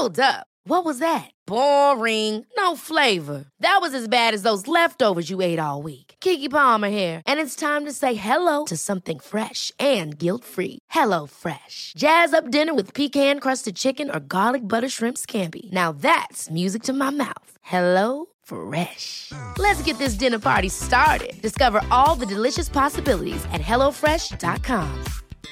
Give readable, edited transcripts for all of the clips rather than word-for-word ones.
Hold up. What was that? Boring. No flavor. That was as bad as those leftovers you ate all week. Keke Palmer here. And it's time to say hello to something fresh and guilt-free. Hello Fresh. Jazz up dinner with pecan-crusted chicken or garlic butter shrimp scampi. Now that's music to my mouth. Hello Fresh. Let's get this dinner party started. Discover all the delicious possibilities at hellofresh.com.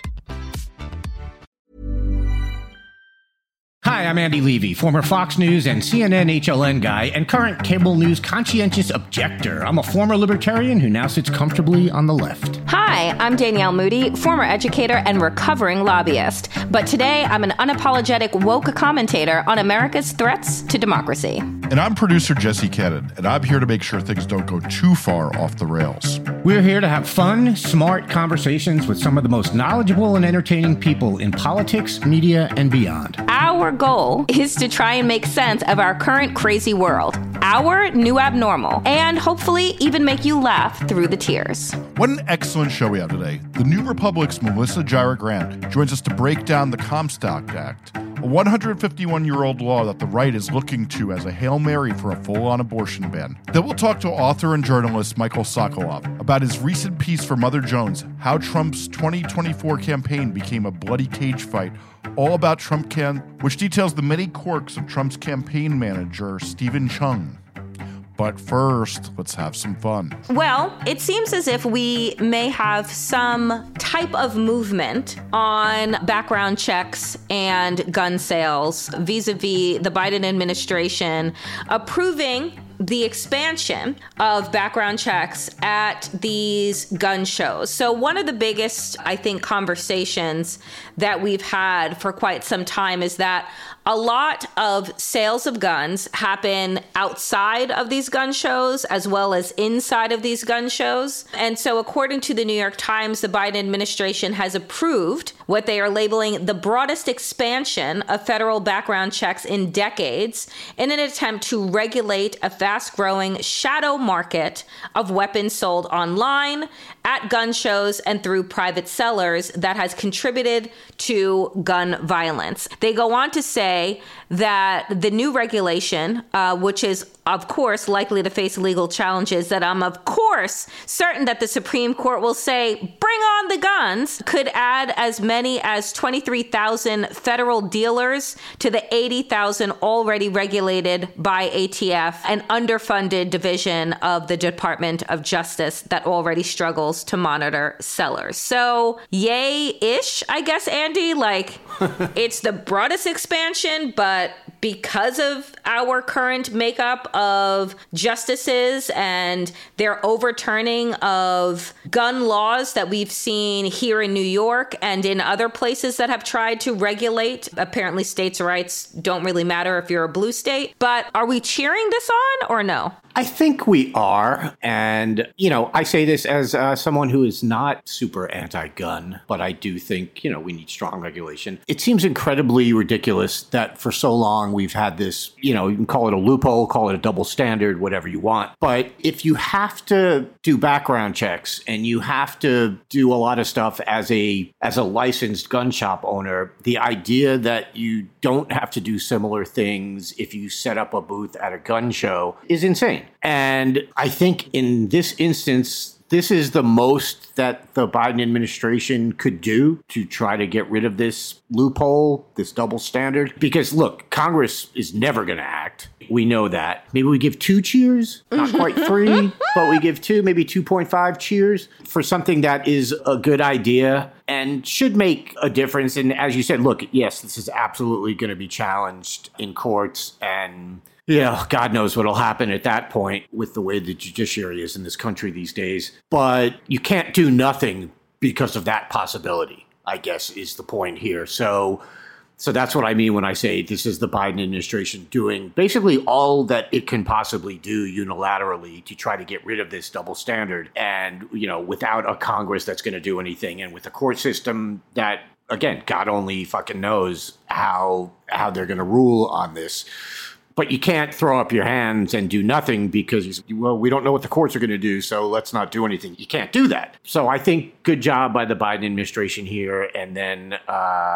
Hi, I'm Andy Levy, former Fox News and CNN HLN guy and current cable news conscientious objector. I'm a former libertarian who now sits comfortably on the left. Hi, I'm Danielle Moody, former educator and recovering lobbyist. But today, I'm an unapologetic woke commentator on America's threats to democracy. And I'm producer Jesse Cannon, and I'm here to make sure things don't go too far off the rails. We're here to have fun, smart conversations with some of the most knowledgeable and entertaining people in politics, media, and beyond. Our goal is to try and make sense of our current crazy world, our new abnormal, and hopefully even make you laugh through the tears. What an excellent show we have today. The New Republic's Melissa Jira Grant joins us to break down the Comstock Act, a 151-year-old law that the right is looking to as a Hail Mary for a full-on abortion ban. Then we'll talk to author and journalist Michael Sokoloff about his recent piece for Mother Jones, How Trump's 2024 Campaign Became a Bloody Cage Fight, all about Trump which details the many quirks of Trump's campaign manager, Stephen Chung. But first, let's have some fun. Well, it seems as if we may have some type of movement on background checks and gun sales vis-a-vis the Biden administration approving the expansion of background checks at these gun shows. So one of the biggest, I think, conversations that we've had for quite some time is that a lot of sales of guns happen outside of these gun shows as well as inside of these gun shows. And so according to the New York Times, the Biden administration has approved what they are labeling the broadest expansion of federal background checks in decades in an attempt to regulate a fast-growing shadow market of weapons sold online, at gun shows, and through private sellers that has contributed to gun violence. They go on to say that the new regulation, which is, of course, likely to face legal challenges that I'm, of course, certain that the Supreme Court will say, bring on the guns, could add as many as 23,000 federal dealers to the 80,000 already regulated by ATF, an underfunded division of the Department of Justice that already struggles to monitor sellers. So, yay-ish, I guess, Andy. Like, it's the broadest expansion, but because of our current makeup of justices and their overturning of gun laws that we've seen here in New York and in other places that have tried to regulate, apparently states' rights don't really matter if you're a blue state. But are we cheering this on or no? I think we are. And, I say this as someone who is not super anti-gun, but I do think, we need strong regulation. It seems incredibly ridiculous that for so long we've had this, you can call it a loophole, call it a double standard, whatever you want. But if you have to do background checks and you have to do a lot of stuff as a licensed gun shop owner, the idea that you don't have to do similar things if you set up a booth at a gun show is insane. And I think in this instance, this is the most that the Biden administration could do to try to get rid of this loophole, this double standard. Because, look, Congress is never going to act. We know that. Maybe we give 2 cheers, not quite 3, but we give 2, maybe 2.5 cheers for something that is a good idea and should make a difference. And as you said, look, yes, this is absolutely going to be challenged in courts, and God knows what'll happen at that point with the way the judiciary is in this country these days. But you can't do nothing because of that possibility, I guess, is the point here. So that's what I mean when I say this is the Biden administration doing basically all that it can possibly do unilaterally to try to get rid of this double standard. And, without a Congress that's going to do anything, and with a court system that, again, God only fucking knows how they're going to rule on this. But you can't throw up your hands and do nothing because, we don't know what the courts are going to do, so let's not do anything. You can't do that. So I think good job by the Biden administration here. And then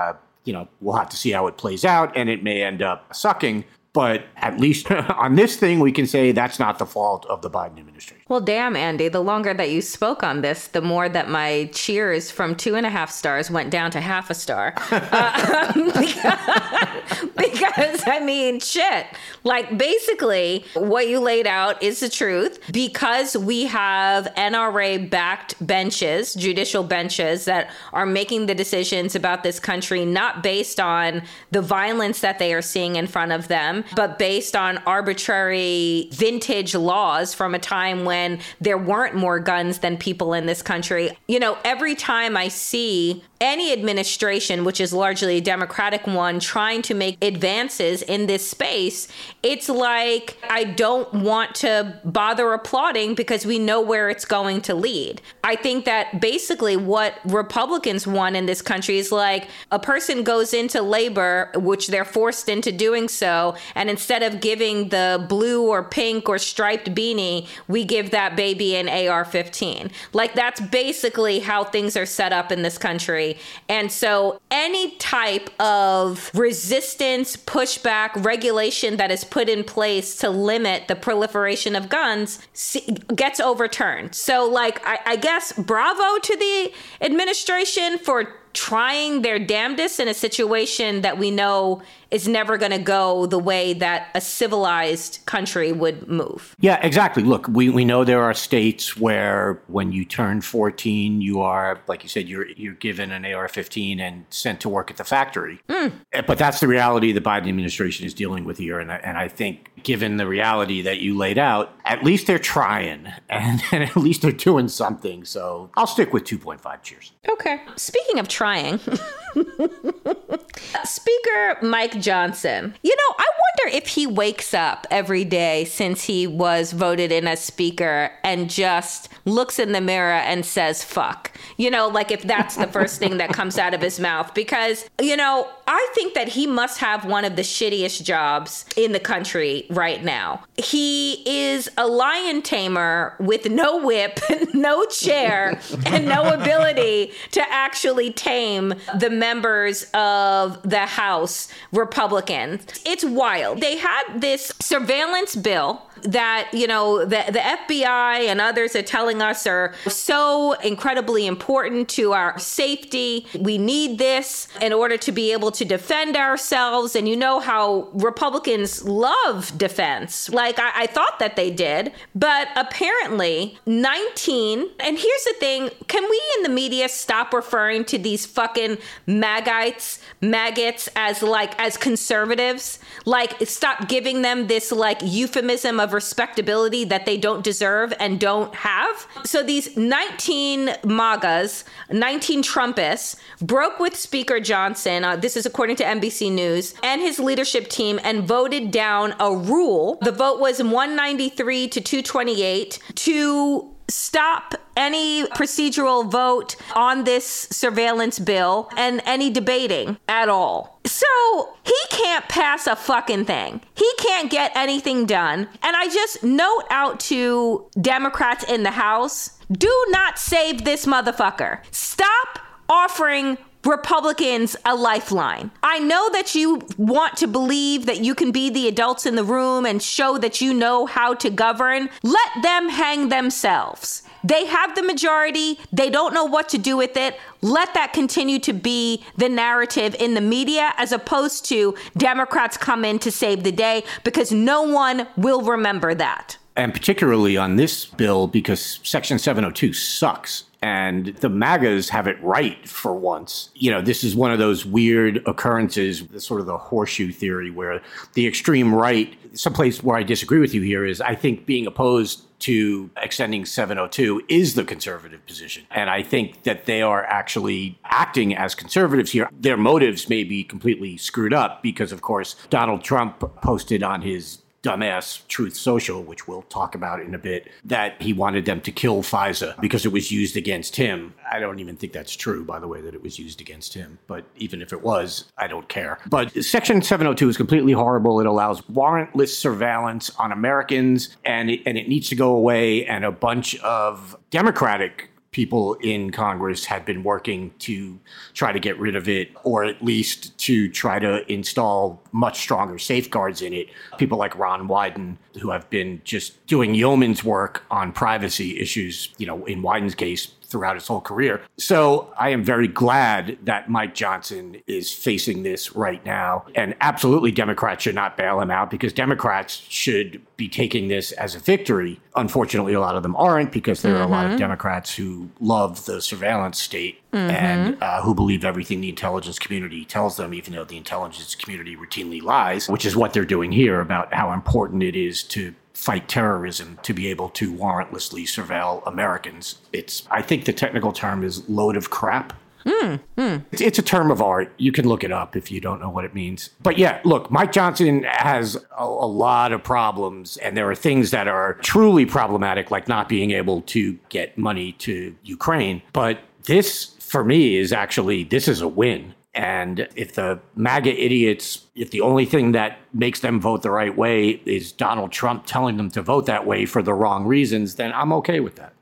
we'll have to see how it plays out, and it may end up sucking. But at least on this thing, we can say that's not the fault of the Biden administration. Well, damn, Andy, the longer that you spoke on this, the more that my cheers from 2.5 stars went down to 0.5 star. Because, I mean, shit. Like, basically, what you laid out is the truth. Because we have NRA-backed benches, judicial benches, that are making the decisions about this country, not based on the violence that they are seeing in front of them, but based on arbitrary vintage laws from a time when there weren't more guns than people in this country. Every time I see any administration, which is largely a Democratic one, trying to make advances in this space, it's like I don't want to bother applauding because we know where it's going to lead. I think that basically what Republicans want in this country is like a person goes into labor, which they're forced into doing so, and instead of giving the blue or pink or striped beanie, we give that baby an AR-15. Like, that's basically how things are set up in this country. And so any type of resistance, pushback, regulation that is put in place to limit the proliferation of guns gets overturned. So, like, I guess bravo to the administration for trying their damnedest in a situation that we know is never going to go the way that a civilized country would move. Yeah, exactly. Look, we know there are states where when you turn 14, you are, like you said, you're given an AR-15 and sent to work at the factory. But that's the reality the Biden administration is dealing with here. And I think given the reality that you laid out, at least they're trying and at least they're doing something. So I'll stick with 2.5 cheers. Okay. Speaking of trying, Speaker Mike Johnson, I wonder if he wakes up every day since he was voted in as speaker and just looks in the mirror and says, fuck, like if that's the first thing that comes out of his mouth, because, I think that he must have one of the shittiest jobs in the country right now. He is a lion tamer with no whip, no chair, and no ability to actually tame the members of the House Republicans. It's wild. They had this surveillance bill that, the FBI and others are telling us are so incredibly important to our safety. We need this in order to be able to defend ourselves. And you know how Republicans love defense. Like, I thought that they did. But apparently 19, and here's the thing, can we in the media stop referring to these fucking maggots as conservatives? Like, stop giving them this like euphemism of respectability that they don't deserve and don't have. So these 19 MAGAs, 19 Trumpists, broke with Speaker Johnson, this is according to NBC News, and his leadership team, and voted down a rule. The vote was 193 to 228 to stop any procedural vote on this surveillance bill and any debating at all. So he can't pass a fucking thing. He can't get anything done. And I just note out to Democrats in the House, do not save this motherfucker. Stop offering Republicans a lifeline. I know that you want to believe that you can be the adults in the room and show that you know how to govern. Let them hang themselves. They have the majority. They don't know what to do with it. Let that continue to be the narrative in the media, as opposed to Democrats come in to save the day, because no one will remember that. And particularly on this bill, because Section 702 sucks. And the MAGAs have it right for once. This is one of those weird occurrences, sort of the horseshoe theory, where the extreme right, someplace where I disagree with you here is I think being opposed to extending 702 is the conservative position. And I think that they are actually acting as conservatives here. Their motives may be completely screwed up because, of course, Donald Trump posted on his dumbass Truth Social, which we'll talk about in a bit, that he wanted them to kill FISA because it was used against him. I don't even think that's true, by the way, that it was used against him. But even if it was, I don't care. But Section 702 is completely horrible. It allows warrantless surveillance on Americans, and it needs to go away. And a bunch of Democratic people in Congress had been working to try to get rid of it, or at least to try to install much stronger safeguards in it. People like Ron Wyden, who have been just doing yeoman's work on privacy issues, in Wyden's case, throughout his whole career. So I am very glad that Mike Johnson is facing this right now. And absolutely, Democrats should not bail him out, because Democrats should be taking this as a victory. Unfortunately, a lot of them aren't, because there are a lot of Democrats who love the surveillance state and who believe everything the intelligence community tells them, even though the intelligence community routinely lies, which is what they're doing here about how important it is to fight terrorism, to be able to warrantlessly surveil Americans. I think the technical term is load of crap. It's a term of art. You can look it up if you don't know what it means. But yeah, look, Mike Johnson has a lot of problems, and there are things that are truly problematic, like not being able to get money to Ukraine. But this, for me, is a win. And if the MAGA idiots, if the only thing that makes them vote the right way is Donald Trump telling them to vote that way for the wrong reasons, then I'm okay with that.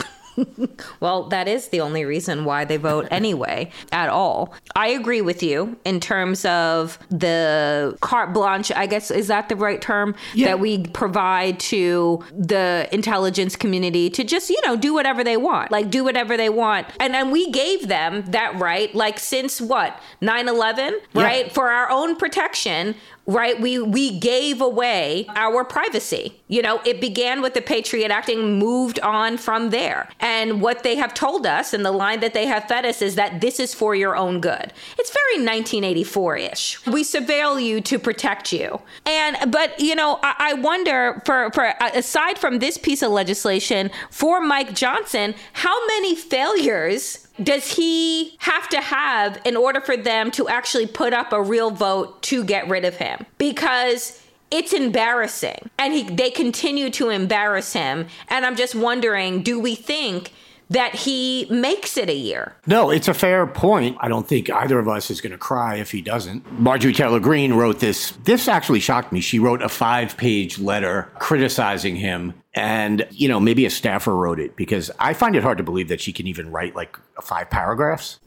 Well, that is the only reason why they vote anyway, at all. I agree with you in terms of the carte blanche, I guess, is that the right term? Yeah. That we provide to the intelligence community to just, do whatever they want. Like, do whatever they want. And we gave them that right, like, since what? 9/11, right? Yeah. For our own protection. Right. We gave away our privacy. It began with the Patriot Act and moved on from there. And what they have told us, and the line that they have fed us, is that this is for your own good. It's very 1984-ish. We surveil you to protect you. But I wonder, for aside from this piece of legislation, for Mike Johnson, how many failures does he have to have in order for them to actually put up a real vote to get rid of him? Because it's embarrassing, and they continue to embarrass him. And I'm just wondering, do we think that he makes it a year? No, it's a fair point. I don't think either of us is going to cry if he doesn't. Marjorie Taylor Greene wrote this. This actually shocked me. She wrote a 5-page letter criticizing him. And, maybe a staffer wrote it, because I find it hard to believe that she can even write 5 paragraphs.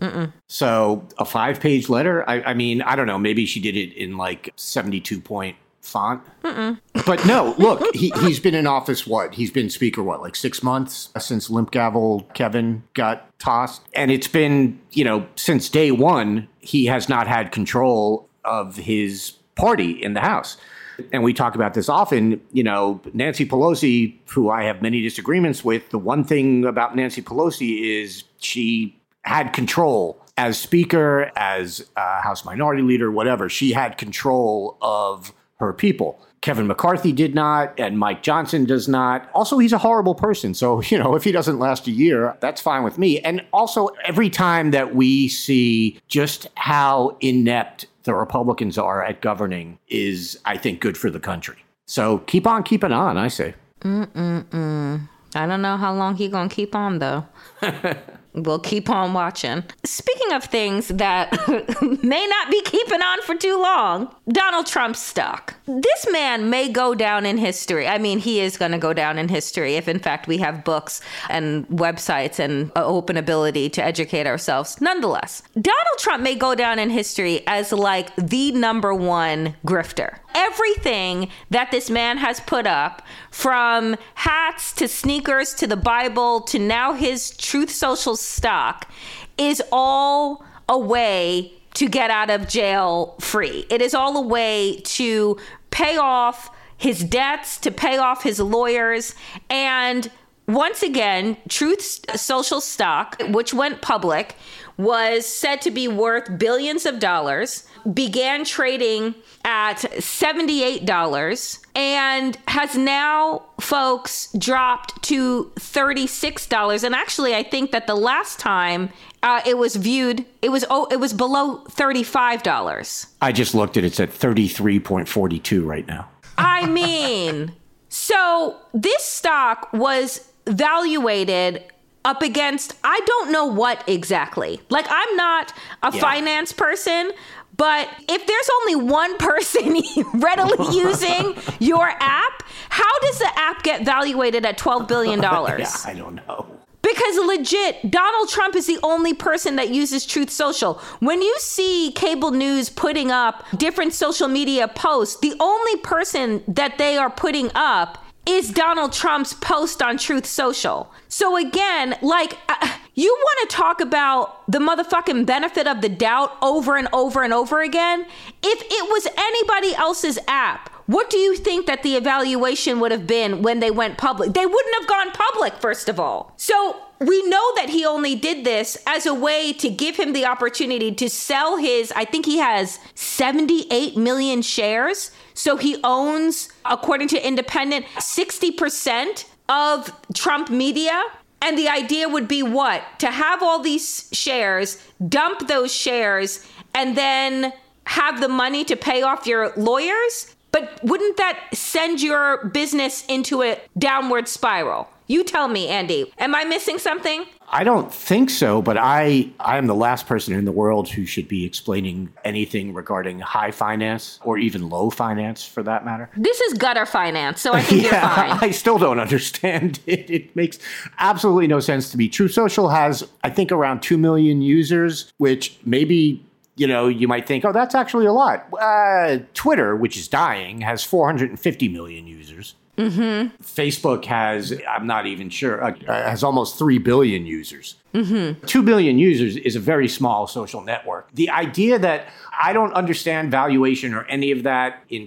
So a 5-page letter, I mean, I don't know. Maybe she did it in 72-point font. But no, look, he's been in office, he's been speaker, 6 months since Limp Gavel Kevin got tossed. And it's been, since day one, he has not had control of his party in the House. And we talk about this often, Nancy Pelosi, who I have many disagreements with, the one thing about Nancy Pelosi is she had control as speaker, as House Minority Leader, whatever. She had control of her people. Kevin McCarthy did not, and Mike Johnson does not. Also, he's a horrible person. So, if he doesn't last a year, that's fine with me. And also, every time that we see just how inept the Republicans are at governing is, I think, good for the country. So keep on keeping on, I say. I don't know how long he's going to keep on, though. We'll keep on watching. Speaking of things that may not be keeping on for too long, Donald Trump's stock. This man may go down in history. I mean, he is going to go down in history if, in fact, we have books and websites and open ability to educate ourselves. Nonetheless, Donald Trump may go down in history as the number one grifter. Everything that this man has put up, from hats to sneakers to the Bible to now his Truth Social stock, is all a way to get out of jail free. It is all a way to pay off his debts, to pay off his lawyers. And once again, Truth Social stock, which went public, was said to be worth billions of dollars, began trading at $78 and has now, folks, dropped to $36. And actually, I think that the last time it was viewed, it was below $35. I just looked at it. It's at 33.42 right now. I mean, so this stock was valuated up against, I don't know what exactly. I'm not a finance person, but if there's only one person readily using your app, how does the app get valuated at $12 billion? Yeah, I don't know. Because legit, Donald Trump is the only person that uses Truth Social. When you see cable news putting up different social media posts, the only person that they are putting up is Donald Trump's post on Truth Social. So again, like, you want to talk about the motherfucking benefit of the doubt over and over and over again? If it was anybody else's app, what do you think that the evaluation would have been when they went public? They wouldn't have gone public, first of all. So we know that he only did this as a way to give him the opportunity to sell his, I think he has 78 million shares. So he owns, according to Independent, 60% of Trump Media. And the idea would be what? To have all these shares, dump those shares, and then have the money to pay off your lawyers? But wouldn't that send your business into a downward spiral? You tell me, Andy. Am I missing something? I don't think so, but I am the last person in the world who should be explaining anything regarding high finance or even low finance for that matter. This is gutter finance, so I think you're fine. I still don't understand it. It makes absolutely no sense to me. Truth Social has, I think, around 2 million users, which maybe, you know, you might think, oh, that's actually a lot. Twitter, which is dying, has 450 million users. Mm-hmm. Facebook has, I'm not even sure, has almost 3 billion users. Mm-hmm. 2 billion users is a very small social network. The idea that I don't understand valuation or any of that, in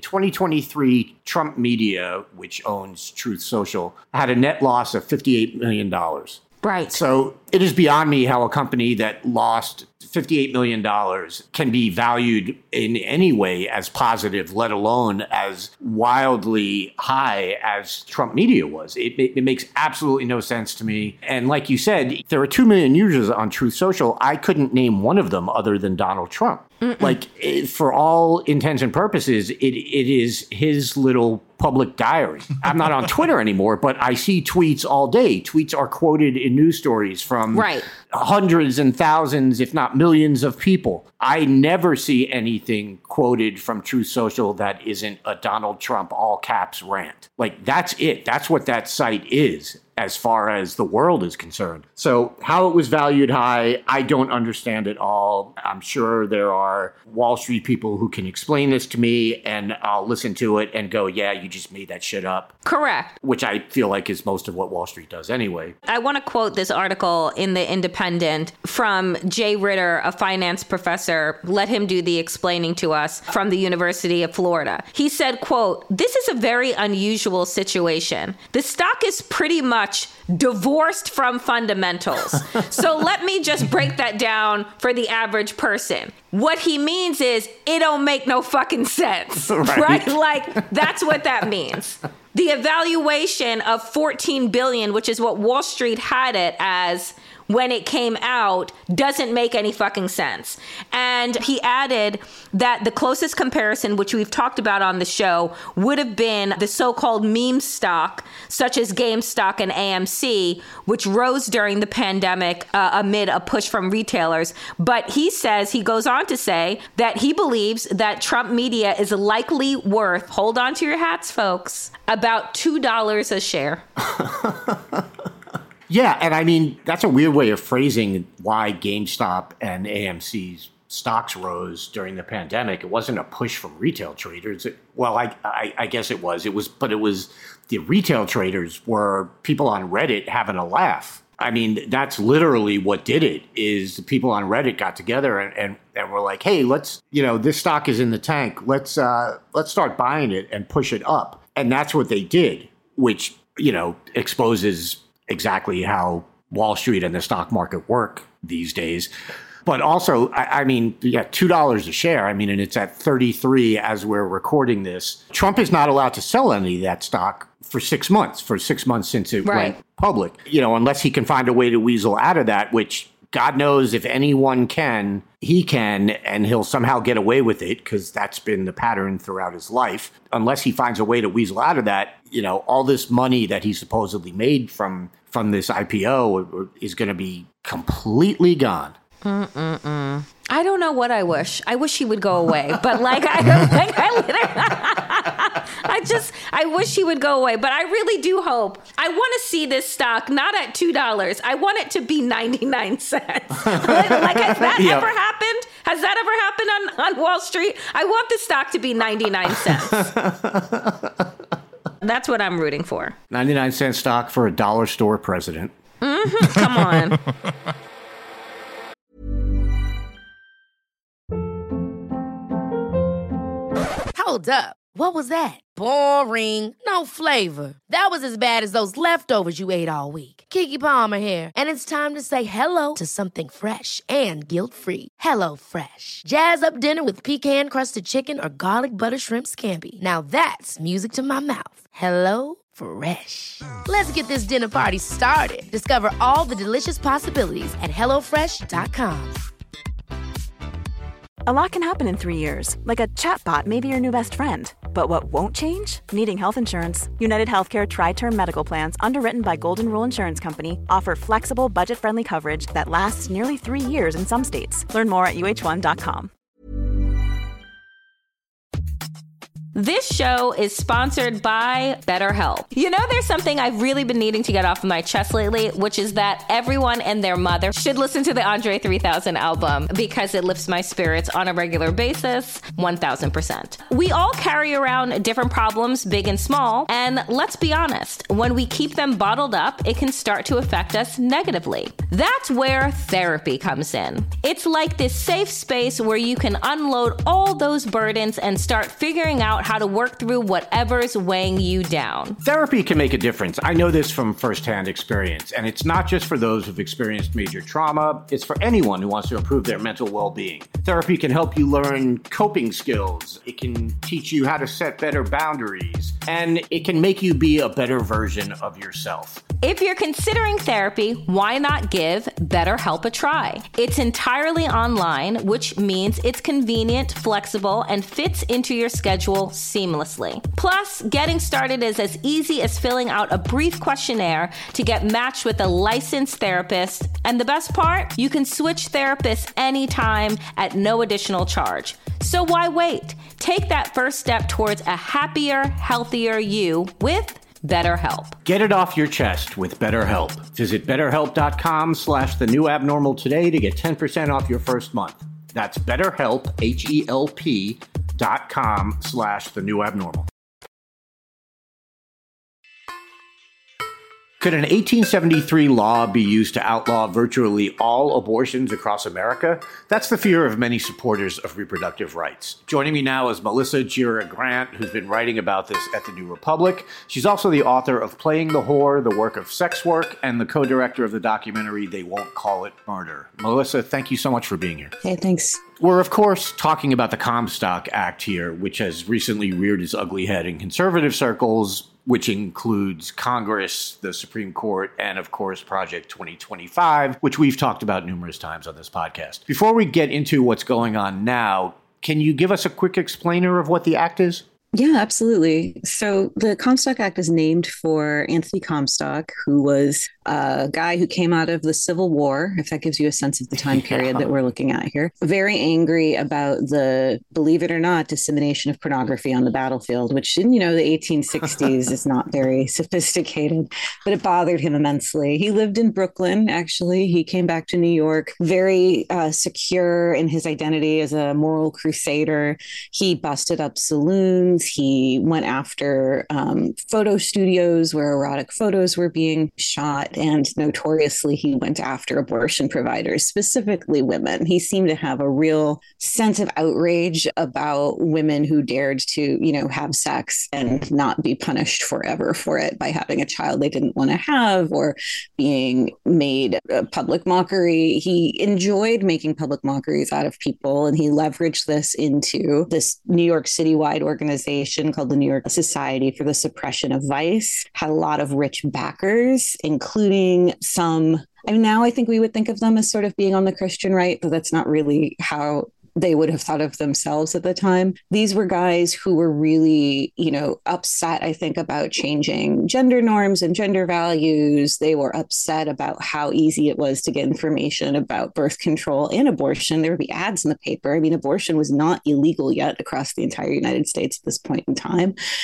2023, Trump Media, which owns Truth Social, had a net loss of $58 million. Right. So it is beyond me how a company that lost $58 million can be valued in any way as positive, let alone as wildly high as Trump Media was. It makes absolutely no sense to me. And like you said, there are 2 million users on Truth Social. I couldn't name one of them other than Donald Trump. Mm-mm. Like, for all intents and purposes, it is his little public diary. I'm not on Twitter anymore, but I see tweets all day. Tweets are quoted in news stories from hundreds and thousands, if not millions of people. I never see anything quoted from Truth Social that isn't a Donald Trump all caps rant. Like, that's it. That's what that site is, as far as the world is concerned. So how it was valued high, I don't understand at all. I'm sure there are Wall Street people who can explain this to me, and I'll listen to it and go, yeah, you just made that shit up. Correct. Which I feel like is most of what Wall Street does anyway. I want to quote this article in The Independent from Jay Ritter, a finance professor. Let him do the explaining to us, from the University of Florida. He said, quote, "This is a very unusual situation. The stock is pretty much divorced from fundamentals." So let me just break that down for the average person. What he means is it don't make no fucking sense, right? Like, that's what that means. The evaluation of 14 billion, which is what Wall Street had it as when it came out, doesn't make any fucking sense. And he added that the closest comparison, which we've talked about on the show, would have been the so-called meme stock, such as GameStop and AMC, which rose during the pandemic amid a push from retailers. But he goes on to say that he believes that Trump Media is likely worth, hold on to your hats, folks, about $2 a share. Yeah, and I mean, that's a weird way of phrasing why GameStop and AMC's stocks rose during the pandemic. It wasn't a push from retail traders. I guess it was. It was the retail traders were people on Reddit having a laugh. I mean, that's literally what did it, is the people on Reddit got together and were like, hey, this stock is in the tank. Let's start buying it and push it up. And that's what they did, which, exposes exactly how Wall Street and the stock market work these days. But also, I mean, $2 a share. I mean, and it's at 33 as we're recording this. Trump is not allowed to sell any of that stock for 6 months, since it went public, unless he can find a way to weasel out of that, which God knows if anyone can, he can, and he'll somehow get away with it, because that's been the pattern throughout his life. Unless he finds a way to weasel out of that, all this money that he supposedly made from this IPO is going to be completely gone. I don't know what I wish. I wish he would go away, but I wish he would go away, but I really do hope. I want to see this stock not at $2. I want it to be 99 cents. Like, has that ever happened? Has that ever happened on Wall Street? I want the stock to be 99 cents. That's what I'm rooting for. 99-cent stock for a dollar store president. Come on. Hold up. What was that? Boring. No flavor. That was as bad as those leftovers you ate all week. Keke Palmer here, and it's time to say hello to something fresh and guilt-free. Hello Fresh. Jazz up dinner with pecan-crusted chicken or garlic butter shrimp scampi. Now that's music to my mouth. Hello Fresh. Let's get this dinner party started. Discover all the delicious possibilities at hellofresh.com. A lot can happen in 3 years, like a chatbot may be your new best friend. But what won't change? Needing health insurance. United Healthcare Tri-Term Medical Plans, underwritten by Golden Rule Insurance Company, offer flexible, budget-friendly coverage that lasts nearly 3 years in some states. Learn more at uh1.com. This show is sponsored by BetterHelp. You know, there's something I've really been needing to get off of my chest lately, which is that everyone and their mother should listen to the Andre 3000 album because it lifts my spirits on a regular basis, 1000%. We all carry around different problems, big and small, and let's be honest, when we keep them bottled up, it can start to affect us negatively. That's where therapy comes in. It's like this safe space where you can unload all those burdens and start figuring out how to work through whatever's weighing you down. Therapy can make a difference. I know this from firsthand experience, and it's not just for those who've experienced major trauma. It's for anyone who wants to improve their mental well-being. Therapy can help you learn coping skills. It can teach you how to set better boundaries, and it can make you be a better version of yourself. If you're considering therapy, why not give BetterHelp a try? It's entirely online, which means it's convenient, flexible, and fits into your schedule seamlessly. Plus, getting started is as easy as filling out a brief questionnaire to get matched with a licensed therapist. And the best part? You can switch therapists anytime at no additional charge. So why wait? Take that first step towards a happier, healthier you with BetterHelp. Get it off your chest with BetterHelp. Visit BetterHelp.com/thenewabnormal today to get 10% off your first month. That's BetterHelp, HELP.com/thenewabnormal. Could an 1873 law be used to outlaw virtually all abortions across America? That's the fear of many supporters of reproductive rights. Joining me now is Melissa Gira Grant, who's been writing about this at The New Republic. She's also the author of Playing the Whore, The Work of Sex Work, and the co-director of the documentary They Won't Call It Murder. Melissa, thank you so much for being here. Hey, thanks. We're, of course, talking about the Comstock Act here, which has recently reared its ugly head in conservative circles, which includes Congress, the Supreme Court, and, of course, Project 2025, which we've talked about numerous times on this podcast. Before we get into what's going on now, can you give us a quick explainer of what the act is? Yeah, absolutely. So the Comstock Act is named for Anthony Comstock, who was a guy who came out of the Civil War, if that gives you a sense of the time period that we're looking at here. Very angry about the, believe it or not, dissemination of pornography on the battlefield, which in, the 1860s is not very sophisticated, but it bothered him immensely. He lived in Brooklyn, actually. He came back to New York, very secure in his identity as a moral crusader. He busted up saloons. He went after photo studios where erotic photos were being shot. And notoriously, he went after abortion providers, specifically women. He seemed to have a real sense of outrage about women who dared to, have sex and not be punished forever for it by having a child they didn't want to have or being made a public mockery. He enjoyed making public mockeries out of people, and he leveraged this into this New York City-wide organization called the New York Society for the Suppression of Vice. Had a lot of rich backers, including some, now I think we would think of them as sort of being on the Christian right, but that's not really how they would have thought of themselves at the time. These were guys who were really, upset, I think, about changing gender norms and gender values. They were upset about how easy it was to get information about birth control and abortion. There would be ads in the paper. Abortion was not illegal yet across the entire United States at this point in time.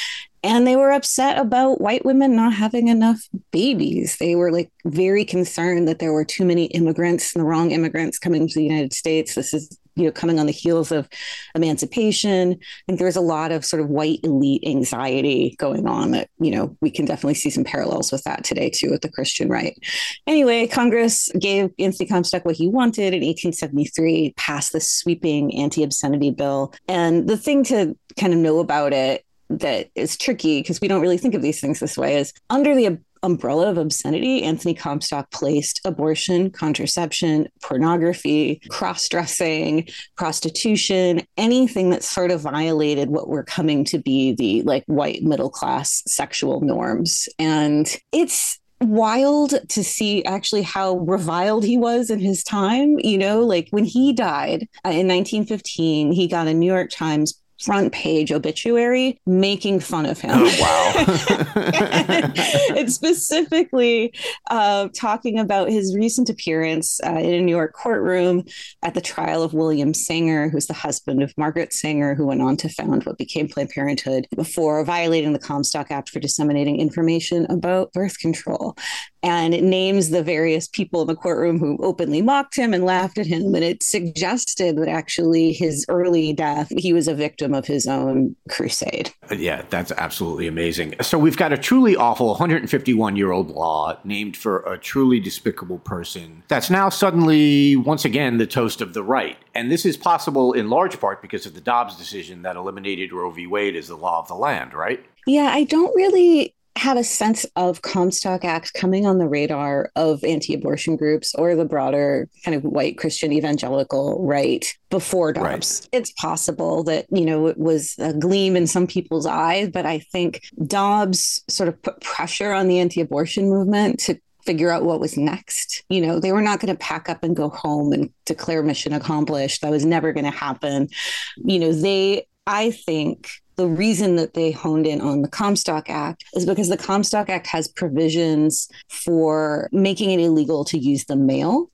And they were upset about white women not having enough babies. They were like very concerned that there were too many immigrants and the wrong immigrants coming to the United States. This is, coming on the heels of emancipation. I think there was a lot of sort of white elite anxiety going on that, we can definitely see some parallels with that today too, with the Christian right. Anyway, Congress gave Anthony Comstock what he wanted in 1873, passed the sweeping anti-obscenity bill. And the thing to kind of know about it that is tricky, because we don't really think of these things this way, is under the umbrella of obscenity, Anthony Comstock placed abortion, contraception, pornography, cross-dressing, prostitution, anything that sort of violated what were coming to be the like white middle-class sexual norms. And it's wild to see actually how reviled he was in his time. Like when he died in 1915, he got a New York Times front page obituary making fun of him. Oh, wow. It's specifically talking about his recent appearance in a New York courtroom at the trial of William Sanger, who's the husband of Margaret Sanger, who went on to found what became Planned Parenthood, for violating the Comstock Act for disseminating information about birth control. And it names the various people in the courtroom who openly mocked him and laughed at him. And it suggested that actually his early death, he was a victim of his own crusade. Yeah, that's absolutely amazing. So we've got a truly awful 151-year-old law named for a truly despicable person that's now suddenly, once again, the toast of the right. And this is possible in large part because of the Dobbs decision that eliminated Roe v. Wade as the law of the land, right? Yeah, I don't really have a sense of Comstock Act coming on the radar of anti-abortion groups or the broader kind of white Christian evangelical right before Dobbs. Right. It's possible that, it was a gleam in some people's eyes, but I think Dobbs sort of put pressure on the anti-abortion movement to figure out what was next. They were not going to pack up and go home and declare mission accomplished. That was never going to happen. I think the reason that they honed in on the Comstock Act is because the Comstock Act has provisions for making it illegal to use the mail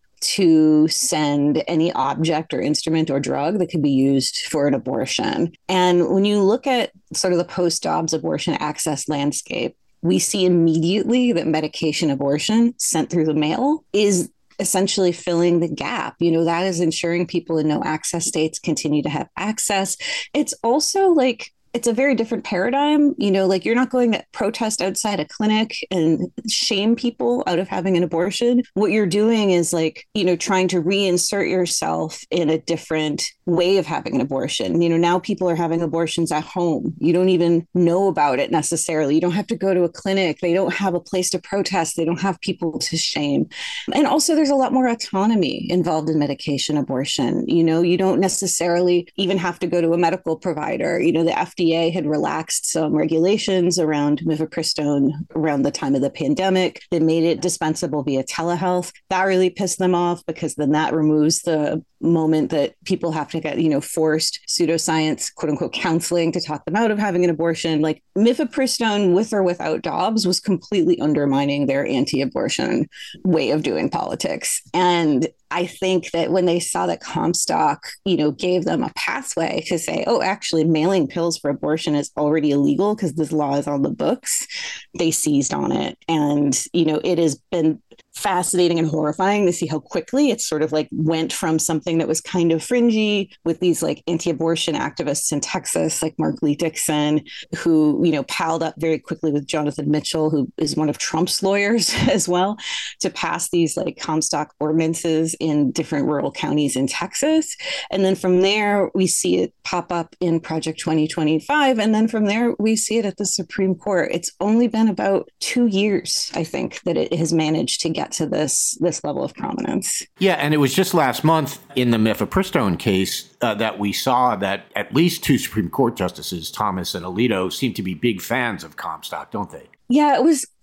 to send any object or instrument or drug that could be used for an abortion. And when you look at sort of the post-Dobbs abortion access landscape, we see immediately that medication abortion sent through the mail is essentially filling the gap. That is ensuring people in no access states continue to have access. It's also like, it's a very different paradigm. You're not going to protest outside a clinic and shame people out of having an abortion. What you're doing is trying to reinsert yourself in a different way of having an abortion. Now people are having abortions at home. You don't even know about it necessarily. You don't have to go to a clinic. They don't have a place to protest. They don't have people to shame. And also there's a lot more autonomy involved in medication abortion. You don't necessarily even have to go to a medical provider. The FDA had relaxed some regulations around mifepristone around the time of the pandemic. They made it dispensable via telehealth. That really pissed them off because then that removes the moment that people have to get, forced pseudoscience, quote unquote, counseling to talk them out of having an abortion. Like mifepristone, with or without Dobbs, was completely undermining their anti-abortion way of doing politics. And I think that when they saw that Comstock, gave them a pathway to say, oh, actually mailing pills for abortion is already illegal because this law is on the books, they seized on it. And, it has been fascinating and horrifying to see how quickly it sort of went from something that was kind of fringy with these anti-abortion activists in Texas, like Mark Lee Dixon, who, palled up very quickly with Jonathan Mitchell, who is one of Trump's lawyers as well, to pass these Comstock ordinances in different rural counties in Texas. And then from there, we see it pop up in Project 2025. And then from there, we see it at the Supreme Court. It's only been about 2 years, I think, that it has managed to get to this level of prominence. Yeah, and it was just last month in the mifepristone case that we saw that at least 2 Supreme Court justices, Thomas and Alito, seem to be big fans of Comstock, don't they? Yeah, it was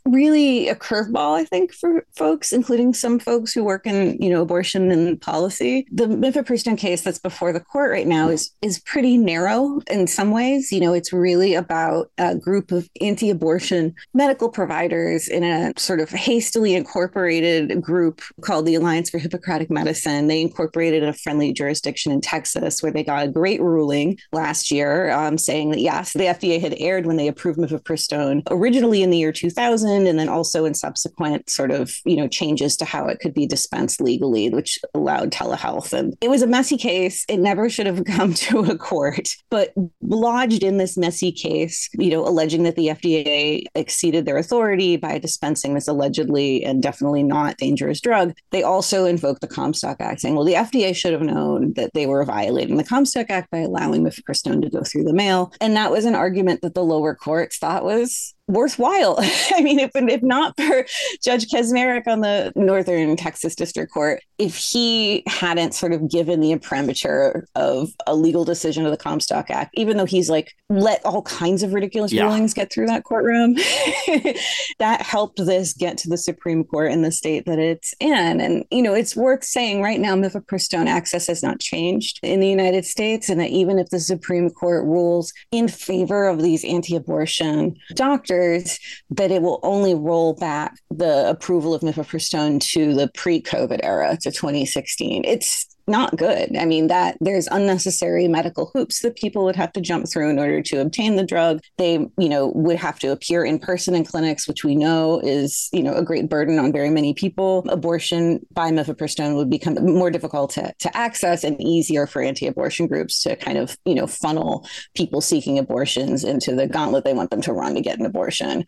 really a curveball, I think, for folks, including some folks who work in, abortion and policy. The mifepristone case that's before the court right now is pretty narrow in some ways. It's really about a group of anti-abortion medical providers in a sort of hastily incorporated group called the Alliance for Hippocratic Medicine. They incorporated a friendly jurisdiction in Texas where they got a great ruling last year saying that, yes, the FDA had erred when they approved mifepristone originally in the year 2000, and then also in subsequent sort of, changes to how it could be dispensed legally, which allowed telehealth. And it was a messy case. It never should have come to a court, but lodged in this messy case, alleging that the FDA exceeded their authority by dispensing this allegedly and definitely not dangerous drug. They also invoked the Comstock Act, saying, well, the FDA should have known that they were violating the Comstock Act by allowing mifepristone to go through the mail. And that was an argument that the lower courts thought was worthwhile. I mean, if not for Judge Kaczmarek on the Northern Texas District Court, if he hadn't sort of given the imprimatur of a legal decision of the Comstock Act, even though he's like let all kinds of ridiculous rulings get through that courtroom, that helped this get to the Supreme Court in the state that it's in. And, it's worth saying right now, mifepristone access has not changed in the United States. And that even if the Supreme Court rules in favor of these anti-abortion doctors, that it will only roll back the approval of mifepristone to the pre-COVID era, to 2016. It's not good. I mean, that there's unnecessary medical hoops that people would have to jump through in order to obtain the drug. They, would have to appear in person in clinics, which we know is, a great burden on very many people. Abortion by mifepristone would become more difficult to access and easier for anti-abortion groups to kind of, funnel people seeking abortions into the gauntlet they want them to run to get an abortion.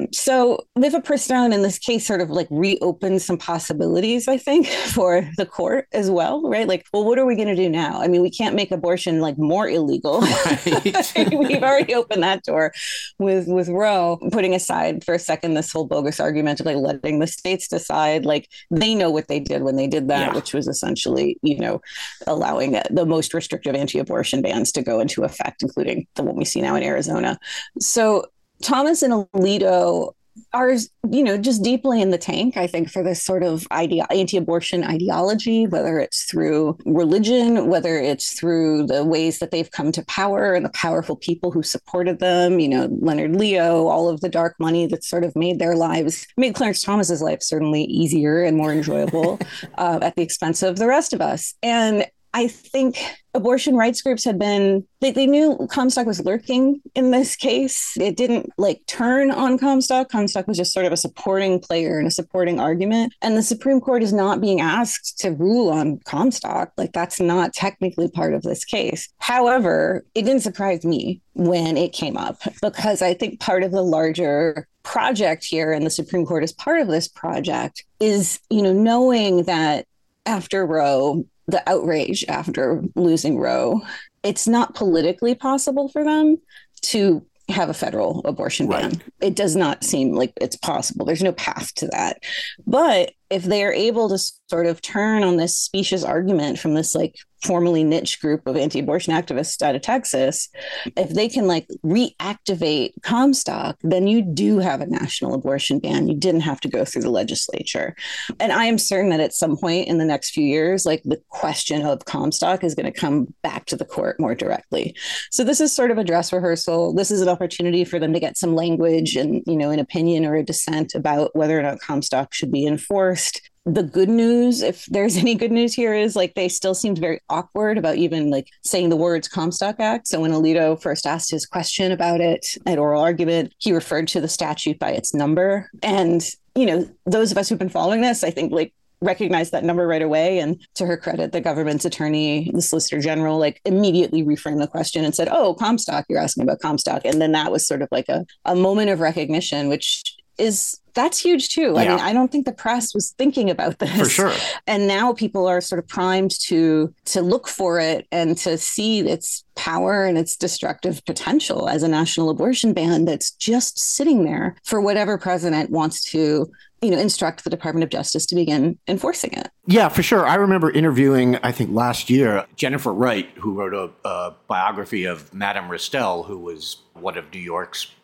So mifepristone in this case sort of like reopens some possibilities, I think, for the court as well, right? Like, well, what are we going to do now? I mean, we can't make abortion like more illegal. Right. We've already opened that door with Roe, putting aside for a second this whole bogus argument of like letting the states decide, like they know what they did when they did that, which was essentially, allowing the most restrictive anti-abortion bans to go into effect, including the one we see now in Arizona. So Thomas and Alito are, just deeply in the tank, I think, for this sort of anti-abortion ideology, whether it's through religion, whether it's through the ways that they've come to power and the powerful people who supported them, Leonard Leo, all of the dark money that sort of made Clarence Thomas's life certainly easier and more enjoyable at the expense of the rest of us. And I think abortion rights groups had been, they knew Comstock was lurking in this case. It didn't turn on Comstock. Comstock was just sort of a supporting player and a supporting argument. And the Supreme Court is not being asked to rule on Comstock. That's not technically part of this case. However, it didn't surprise me when it came up, because I think part of the larger project here, and the Supreme Court is part of this project, is, knowing that after Roe, the outrage after losing Roe, it's not politically possible for them to have a federal abortion ban. It does not seem like it's possible. There's no path to that. But if they are able to sort of turn on this specious argument from this formerly niche group of anti-abortion activists out of Texas, if they can reactivate Comstock, then you do have a national abortion ban. You didn't have to go through the legislature. And I am certain that at some point in the next few years, the question of Comstock is going to come back to the court more directly. So this is sort of a dress rehearsal. This is an opportunity for them to get some language and, an opinion or a dissent about whether or not Comstock should be enforced. The good news, if there's any good news here, is they still seemed very awkward about even saying the words Comstock Act. So when Alito first asked his question about it at oral argument, he referred to the statute by its number. And, those of us who've been following this, I think recognized that number right away. And to her credit, the government's attorney, the Solicitor General, immediately reframed the question and said, "Oh, Comstock, you're asking about Comstock." And then that was sort of a moment of recognition, which that's huge too. I mean, I don't think the press was thinking about this. For sure. And now people are sort of primed to look for it and to see its power and its destructive potential as a national abortion ban that's just sitting there for whatever president wants to, instruct the Department of Justice to begin enforcing it. Yeah, for sure. I remember interviewing, I think last year, Jennifer Wright, who wrote a biography of Madame Ristel, who was one of New York's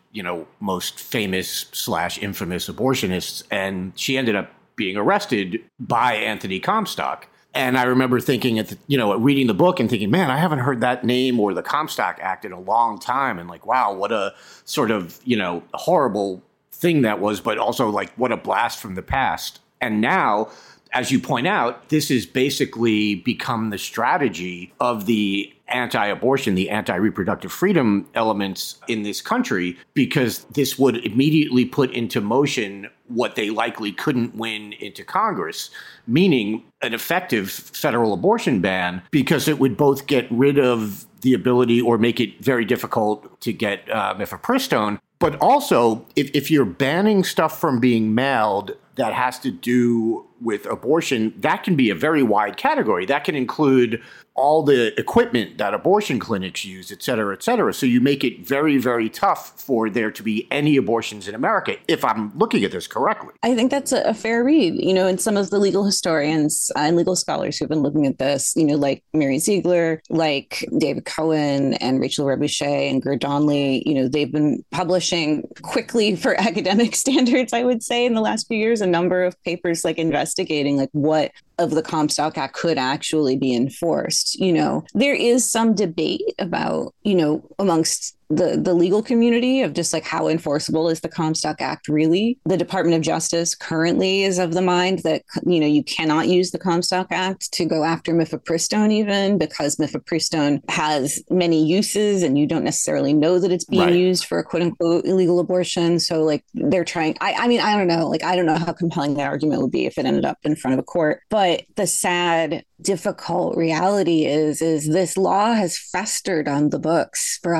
most famous / infamous abortionists. And she ended up being arrested by Anthony Comstock. And I remember thinking reading the book and thinking, man, I haven't heard that name or the Comstock Act in a long time. And like, wow, what a sort of, horrible thing that was, but also like what a blast from the past. And now, as you point out, this has basically become the strategy of the anti-abortion, the anti-reproductive freedom elements in this country, because this would immediately put into motion what they likely couldn't win into Congress, meaning an effective federal abortion ban, because it would both get rid of the ability or make it very difficult to get mifepristone. But also, if you're banning stuff from being mailed that has to do with abortion, that can be a very wide category. That can include all the equipment that abortion clinics use, et cetera, et cetera. So you make it very, very tough for there to be any abortions in America, if I'm looking at this correctly. I think that's a fair read, and some of the legal historians and legal scholars who've been looking at this, like Mary Ziegler, like David Cohen and Rachel Rebouchet and Gerd Donley, they've been publishing quickly for academic standards, I would say, in the last few years, a number of papers like investigating like what of the Comstock Act could actually be enforced. There is some debate about, amongst the legal community of just like how enforceable is the Comstock Act really. The Department of Justice currently is of the mind that, you cannot use the Comstock Act to go after mifepristone even, because mifepristone has many uses and you don't necessarily know that it's being used for a quote unquote illegal abortion. So like they're trying, I mean, I don't know, like, I don't know how compelling that argument would be if it ended up in front of a court, but the sad, difficult reality is this law has festered on the books for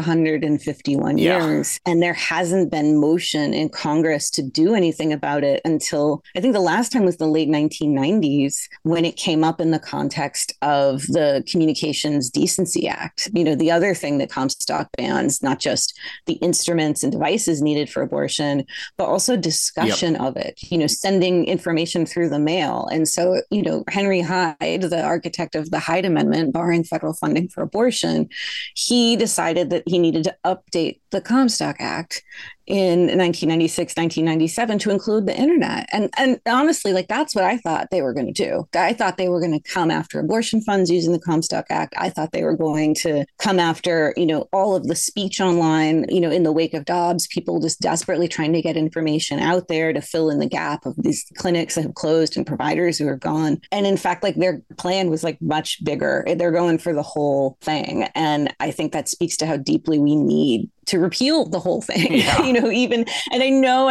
151 years, and there hasn't been motion in Congress to do anything about it until I think the last time was the late 1990s, when it came up in the context of the Communications Decency Act. The other thing that Comstock bans, not just the instruments and devices needed for abortion, but also discussion of it, sending information through the mail. And so, Henry Hyde, the architect of the Hyde Amendment, barring federal funding for abortion, he decided that he needed to update the Comstock Act in 1996, 1997 to include the internet. And honestly, like that's what I thought they were going to do. I thought they were going to come after abortion funds using the Comstock Act. I thought they were going to come after, all of the speech online, in the wake of Dobbs, people just desperately trying to get information out there to fill in the gap of these clinics that have closed and providers who are gone. And in fact, like their plan was like much bigger. They're going for the whole thing. And I think that speaks to how deeply we need to repeal the whole thing, even, and I know,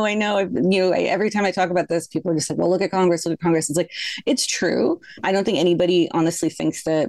every time I talk about this, people are just like, well, look at Congress. It's like, it's true. I don't think anybody honestly thinks that,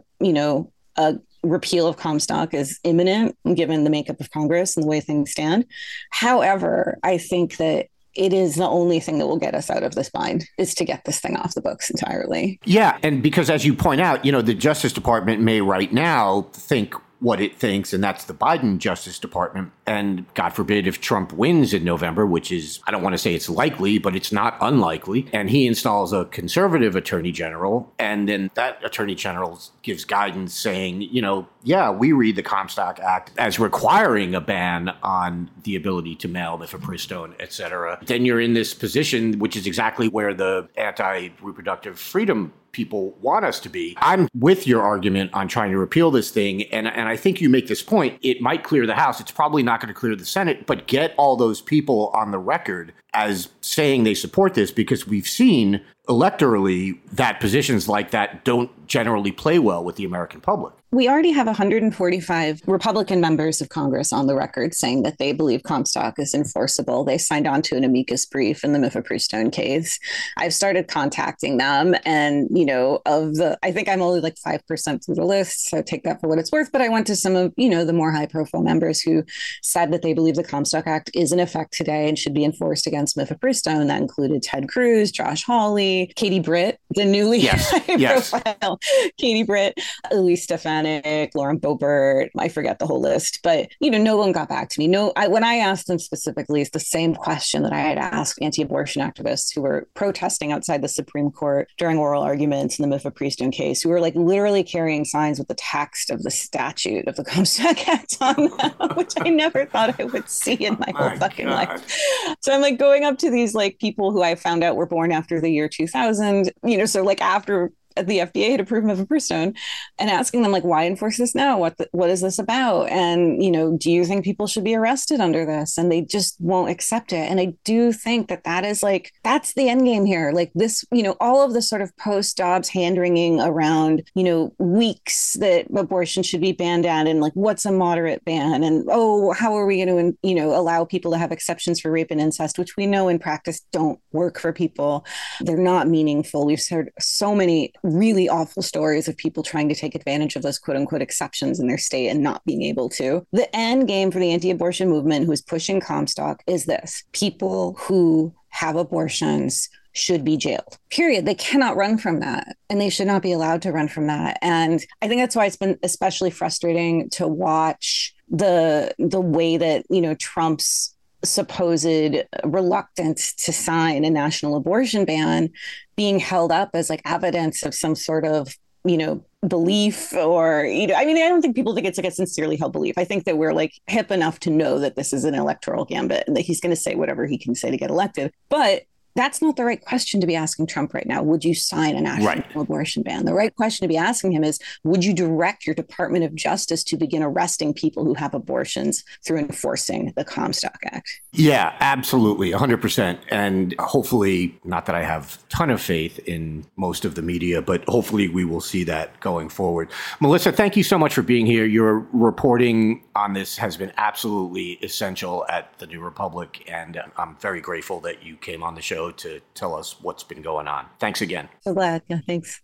a repeal of Comstock is imminent given the makeup of Congress and the way things stand. However, I think that it is the only thing that will get us out of this bind, is to get this thing off the books entirely. Yeah. And because as you point out, the Justice Department may right now think what it thinks, and that's the Biden Justice Department. And God forbid if Trump wins in November, which is, I don't want to say it's likely, but it's not unlikely, and he installs a conservative attorney general, and then that attorney general gives guidance saying, we read the Comstock Act as requiring a ban on the ability to mail mifepristone, et cetera, then you're in this position, which is exactly where the anti-reproductive freedom people want us to be. I'm with your argument on trying to repeal this thing. And I think you make this point. It might clear the House. It's probably not going to clear the Senate, but get all those people on the record as saying they support this, because we've seen electorally that positions like that don't generally play well with the American public. We already have 145 Republican members of Congress on the record saying that they believe Comstock is enforceable. They signed on to an amicus brief in the mifepristone case. I've started contacting them, and, I think I'm only like 5% through the list, so take that for what it's worth. But I went to some of, the more high profile members who said that they believe the Comstock Act is in effect today and should be enforced against mifepristone. That included Ted Cruz, Josh Hawley, high Katie Britt, the newly high profile Katie Britt, Elise Stefanik, Lauren Boebert, I forget the whole list, but no one got back to me. When I asked them specifically, it's the same question that I had asked anti-abortion activists who were protesting outside the Supreme Court during oral arguments in the Miffa Priestone case, who were like literally carrying signs with the text of the statute of the Comstock Act on them, which I never thought I would see in my whole fucking life. So I'm like going up to these like people who I found out were born after the year 2000, so like after the FDA had approved mifepristone, and asking them like, why enforce this now? What is this about? And, do you think people should be arrested under this? And they just won't accept it. And I do think that is like, that's the end game here. Like this, all of the sort of post-Dobbs hand-wringing around, weeks that abortion should be banned at, and like, what's a moderate ban? And, how are we going to, allow people to have exceptions for rape and incest, which we know in practice don't work for people. They're not meaningful. We've heard so many really awful stories of people trying to take advantage of those quote unquote exceptions in their state and not being able to. The end game for the anti-abortion movement who is pushing Comstock is this: people who have abortions should be jailed, period. They cannot run from that, and they should not be allowed to run from that. And I think that's why it's been especially frustrating to watch the way that, Trump's supposed reluctance to sign a national abortion ban being held up as like evidence of some sort of, belief, or, I don't think people think it's like a sincerely held belief. I think that we're like hip enough to know that this is an electoral gambit and that he's going to say whatever he can say to get elected. But that's not the right question to be asking Trump right now. Would you sign a national abortion ban? The right question to be asking him is, would you direct your Department of Justice to begin arresting people who have abortions through enforcing the Comstock Act? Yeah, absolutely. 100%. And hopefully, not that I have a ton of faith in most of the media, but hopefully we will see that going forward. Melissa, thank you so much for being here. Your reporting on this has been absolutely essential at the New Republic, and I'm very grateful that you came on the show to tell us what's been going on. Thanks again. So glad. Yeah, thanks.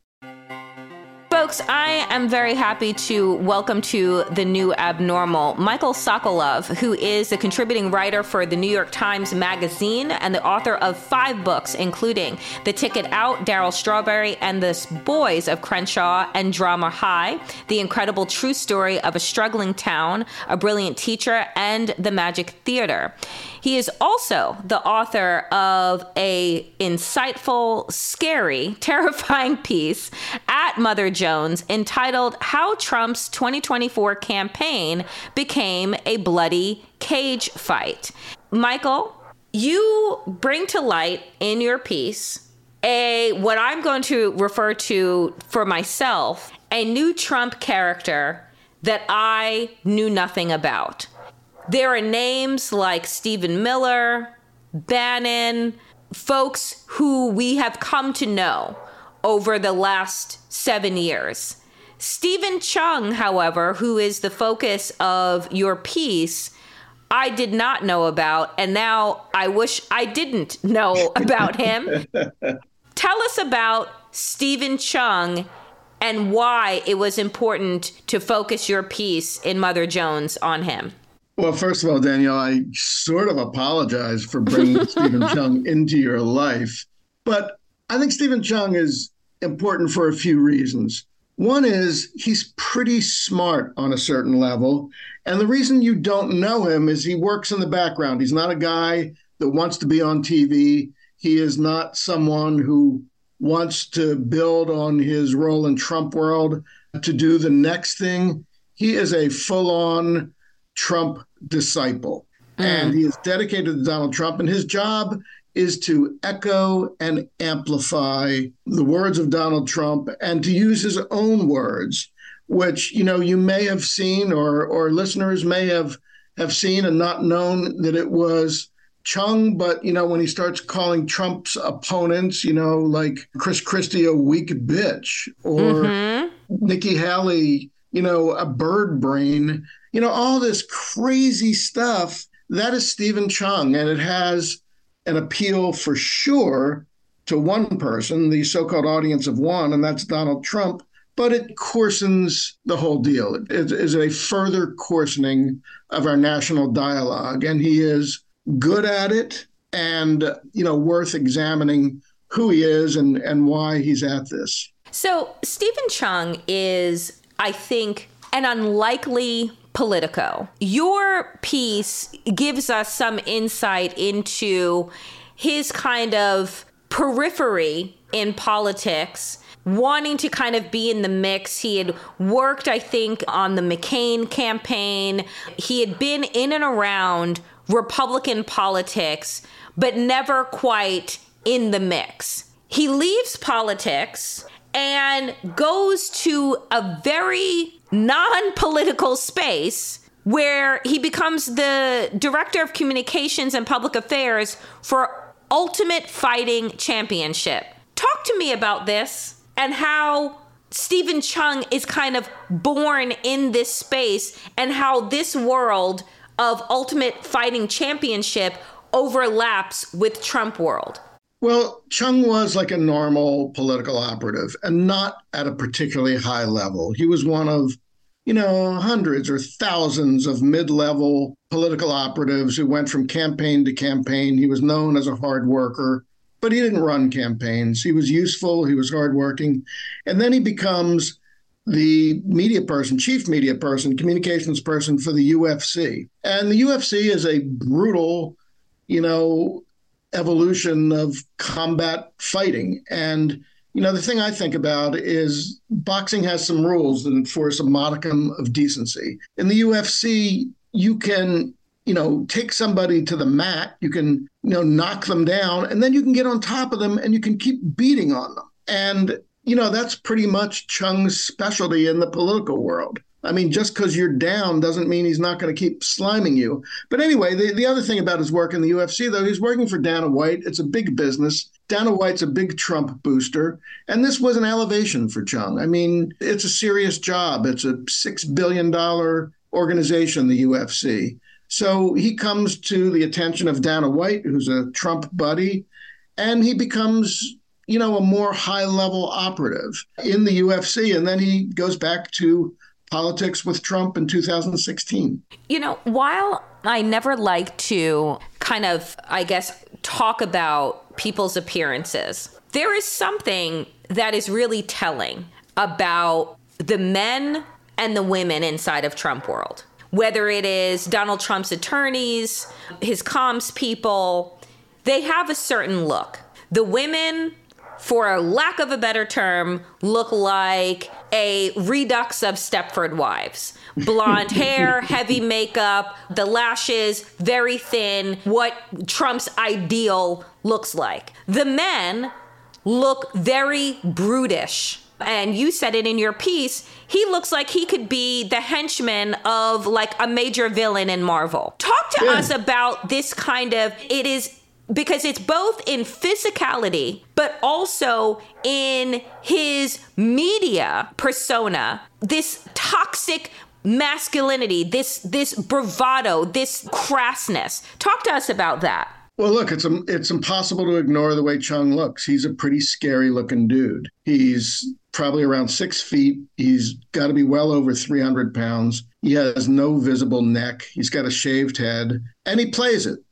Folks, I am very happy to welcome to the new abnormal Michael Sokolov, who is a contributing writer for the New York Times Magazine and the author of 5 books, including The Ticket Out, Darryl Strawberry and the Boys of Crenshaw and Drama High, The Incredible True Story of a Struggling Town, A Brilliant Teacher, and The Magic Theater. He is also the author of a insightful, scary, terrifying piece at Mother Jones entitled How Trump's 2024 Campaign Became a Bloody Cage Fight. Michael, you bring to light in your piece what I'm going to refer to for myself, a new Trump character that I knew nothing about. There are names like Stephen Miller, Bannon, folks who we have come to know over the last 7 years. Stephen Chung, however, who is the focus of your piece, I did not know about, and now I wish I didn't know about him. Tell us about Stephen Chung and why it was important to focus your piece in Mother Jones on him. Well, first of all, Danielle, I sort of apologize for bringing Stephen Chung into your life, but I think Stephen Chung is important for a few reasons. One is he's pretty smart on a certain level, and the reason you don't know him is he works in the background. He's not a guy that wants to be on TV. He is not someone who wants to build on his role in Trump world to do the next thing. He is a full-on Trump disciple, and he is dedicated to Donald Trump, and his job is to echo and amplify the words of Donald Trump and to use his own words, which, you may have seen or listeners may have seen and not known that it was Chung. But, when he starts calling Trump's opponents, like Chris Christie a weak bitch, or Nikki Haley, a bird brain, all this crazy stuff, that is Stephen Chung. And it has an appeal for sure to one person, the so-called audience of one, and that's Donald Trump. But it coarsens the whole deal. It is a further coarsening of our national dialogue. And he is good at it and, worth examining who he is and why he's at this. So Stephen Chung is, I think, an unlikely Politico. Your piece gives us some insight into his kind of periphery in politics, wanting to kind of be in the mix. He had worked, I think, on the McCain campaign. He had been in and around Republican politics, but never quite in the mix. He leaves politics and goes to a very non-political space where he becomes the director of communications and public affairs for Ultimate Fighting Championship. Talk to me about this and how Stephen Chung is kind of born in this space and how this world of Ultimate Fighting Championship overlaps with Trump world. Well, Chung was like a normal political operative and not at a particularly high level. He was one of, hundreds or thousands of mid-level political operatives who went from campaign to campaign. He was known as a hard worker, but he didn't run campaigns. He was useful. He was hardworking. And then he becomes the media person, chief media person, communications person for the UFC. And the UFC is a brutal, evolution of combat fighting. And, the thing I think about is boxing has some rules that enforce a modicum of decency. In the UFC, you can, take somebody to the mat, you can, knock them down, and then you can get on top of them and you can keep beating on them. And, that's pretty much Chung's specialty in the political world. I mean, just because you're down doesn't mean he's not going to keep sliming you. But anyway, the other thing about his work in the UFC, though, he's working for Dana White. It's a big business. Dana White's a big Trump booster. And this was an elevation for Chung. I mean, it's a serious job. It's a $6 billion organization, the UFC. So he comes to the attention of Dana White, who's a Trump buddy, and he becomes, a more high-level operative in the UFC. And then he goes back to politics with Trump in 2016. While I never like to kind of, talk about people's appearances, there is something that is really telling about the men and the women inside of Trump world. Whether it is Donald Trump's attorneys, his comms people, they have a certain look. The women, for a lack of a better term, look like a redux of Stepford Wives. Blonde hair, heavy makeup, the lashes, very thin, what Trump's ideal looks like. The men look very brutish. And you said it in your piece, he looks like he could be the henchman of like a major villain in Marvel. Talk to us about this kind of, it is because it's both in physicality, but also in his media persona, this toxic masculinity, this bravado, this crassness. Talk to us about that. Well, look, it's impossible to ignore the way Chung looks. He's a pretty scary looking dude. He's probably around 6 feet. He's got to be well over 300 pounds. He has no visible neck. He's got a shaved head, and he plays it.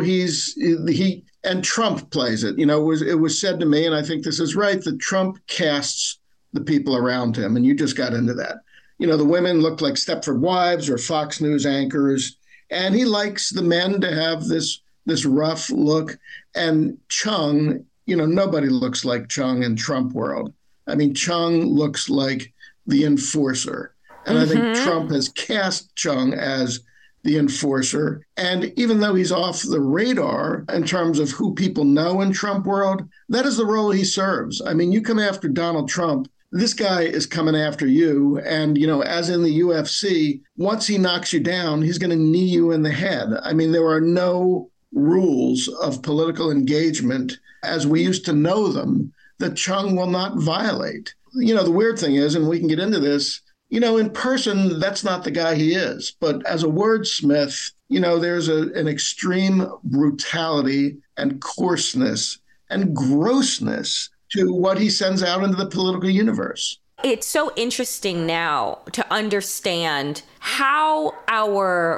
And Trump plays it. It was said to me, and I think this is right, that Trump casts the people around him, and you just got into that. The women look like Stepford Wives or Fox News anchors, and he likes the men to have this rough look. And Chung, nobody looks like Chung in Trump world. I mean, Chung looks like the enforcer. And I think Trump has cast Chung as the enforcer. And even though he's off the radar in terms of who people know in Trump world, that is the role he serves. I mean, you come after Donald Trump, this guy is coming after you. And, as in the UFC, once he knocks you down, he's going to knee you in the head. I mean, there are no rules of political engagement as we used to know them that Chung will not violate. The weird thing is, and we can get into this, in person, that's not the guy he is. But as a wordsmith, there's an extreme brutality and coarseness and grossness to what he sends out into the political universe. It's so interesting now to understand how our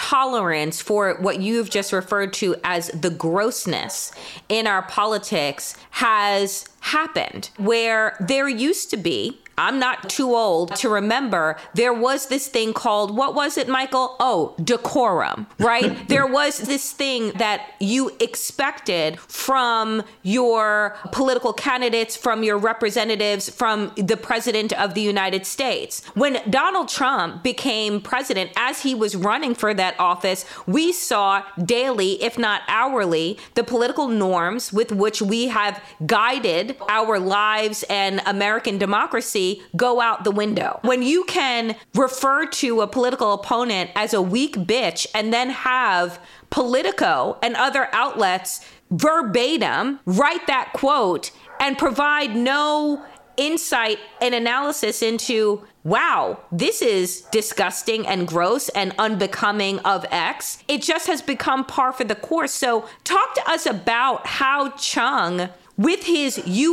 tolerance for what you've just referred to as the grossness in our politics has happened, where there used to be, I'm not too old to remember, there was this thing called, what was it, Michael? Oh, decorum, right? There was this thing that you expected from your political candidates, from your representatives, from the president of the United States. When Donald Trump became president, as he was running for that office, we saw daily, if not hourly, the political norms with which we have guided our lives and American democracy go out the window. When you can refer to a political opponent as a weak bitch and then have Politico and other outlets verbatim write that quote and provide no insight and analysis into, wow, this is disgusting and gross and unbecoming of X. It just has become par for the course. So talk to us about how Chung, with his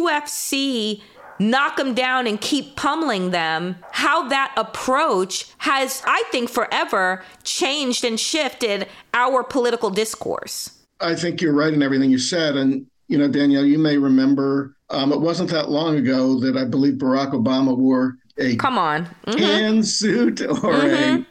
UFC knock them down and keep pummeling them, how that approach has, I think, forever changed and shifted our political discourse. I think you're right in everything you said. And, Danielle, you may remember it wasn't that long ago that I believe Barack Obama wore a tan suit or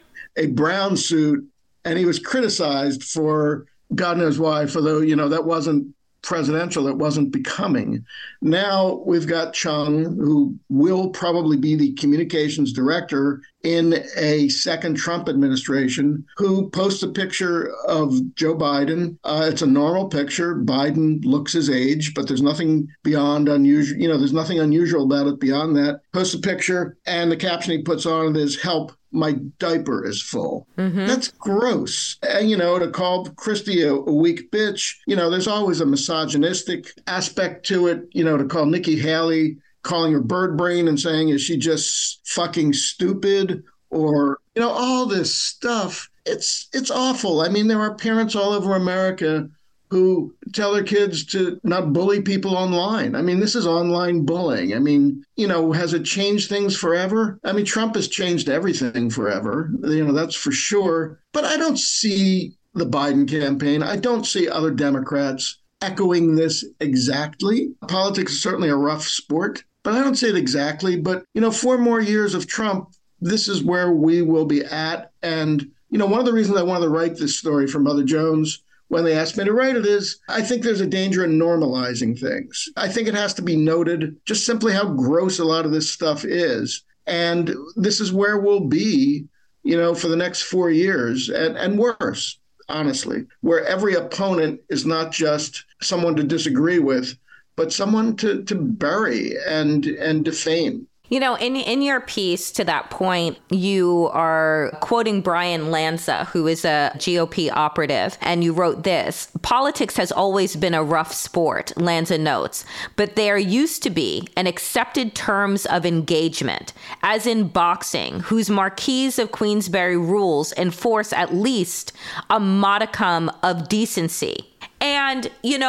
a brown suit, and he was criticized for God knows why, for though, that wasn't presidential, it wasn't becoming. Now we've got Chung, who will probably be the communications director in a second Trump administration, who posts a picture of Joe Biden. It's a normal picture. Biden looks his age, but there's nothing beyond unusual. There's nothing unusual about it beyond that. Posts a picture, and the caption he puts on it is, "Help, my diaper is full." That's gross. And, to call Christie a weak bitch, there's always a misogynistic aspect to it, to call Nikki Haley, calling her bird brain and saying, is she just fucking stupid? Or, all this stuff. It's awful. I mean, there are parents all over America who tell their kids to not bully people online. I mean, this is online bullying. I mean, has it changed things forever? I mean, Trump has changed everything forever. That's for sure. But I don't see the Biden campaign. I don't see other Democrats echoing this exactly. Politics is certainly a rough sport, but I don't see it exactly. But, 4 more years of Trump, this is where we will be at. And, one of the reasons I wanted to write this story for Mother Jones when they asked me to write it is I think there's a danger in normalizing things. I think it has to be noted just simply how gross a lot of this stuff is. And this is where we'll be, for the next 4 years and worse, honestly, where every opponent is not just someone to disagree with, but someone to bury and defame. In your piece to that point, you are quoting Brian Lanza, who is a GOP operative, and you wrote this: "Politics has always been a rough sport," Lanza notes, "but there used to be an accepted terms of engagement, as in boxing, whose Marquise of Queensberry rules enforce at least a modicum of decency." And,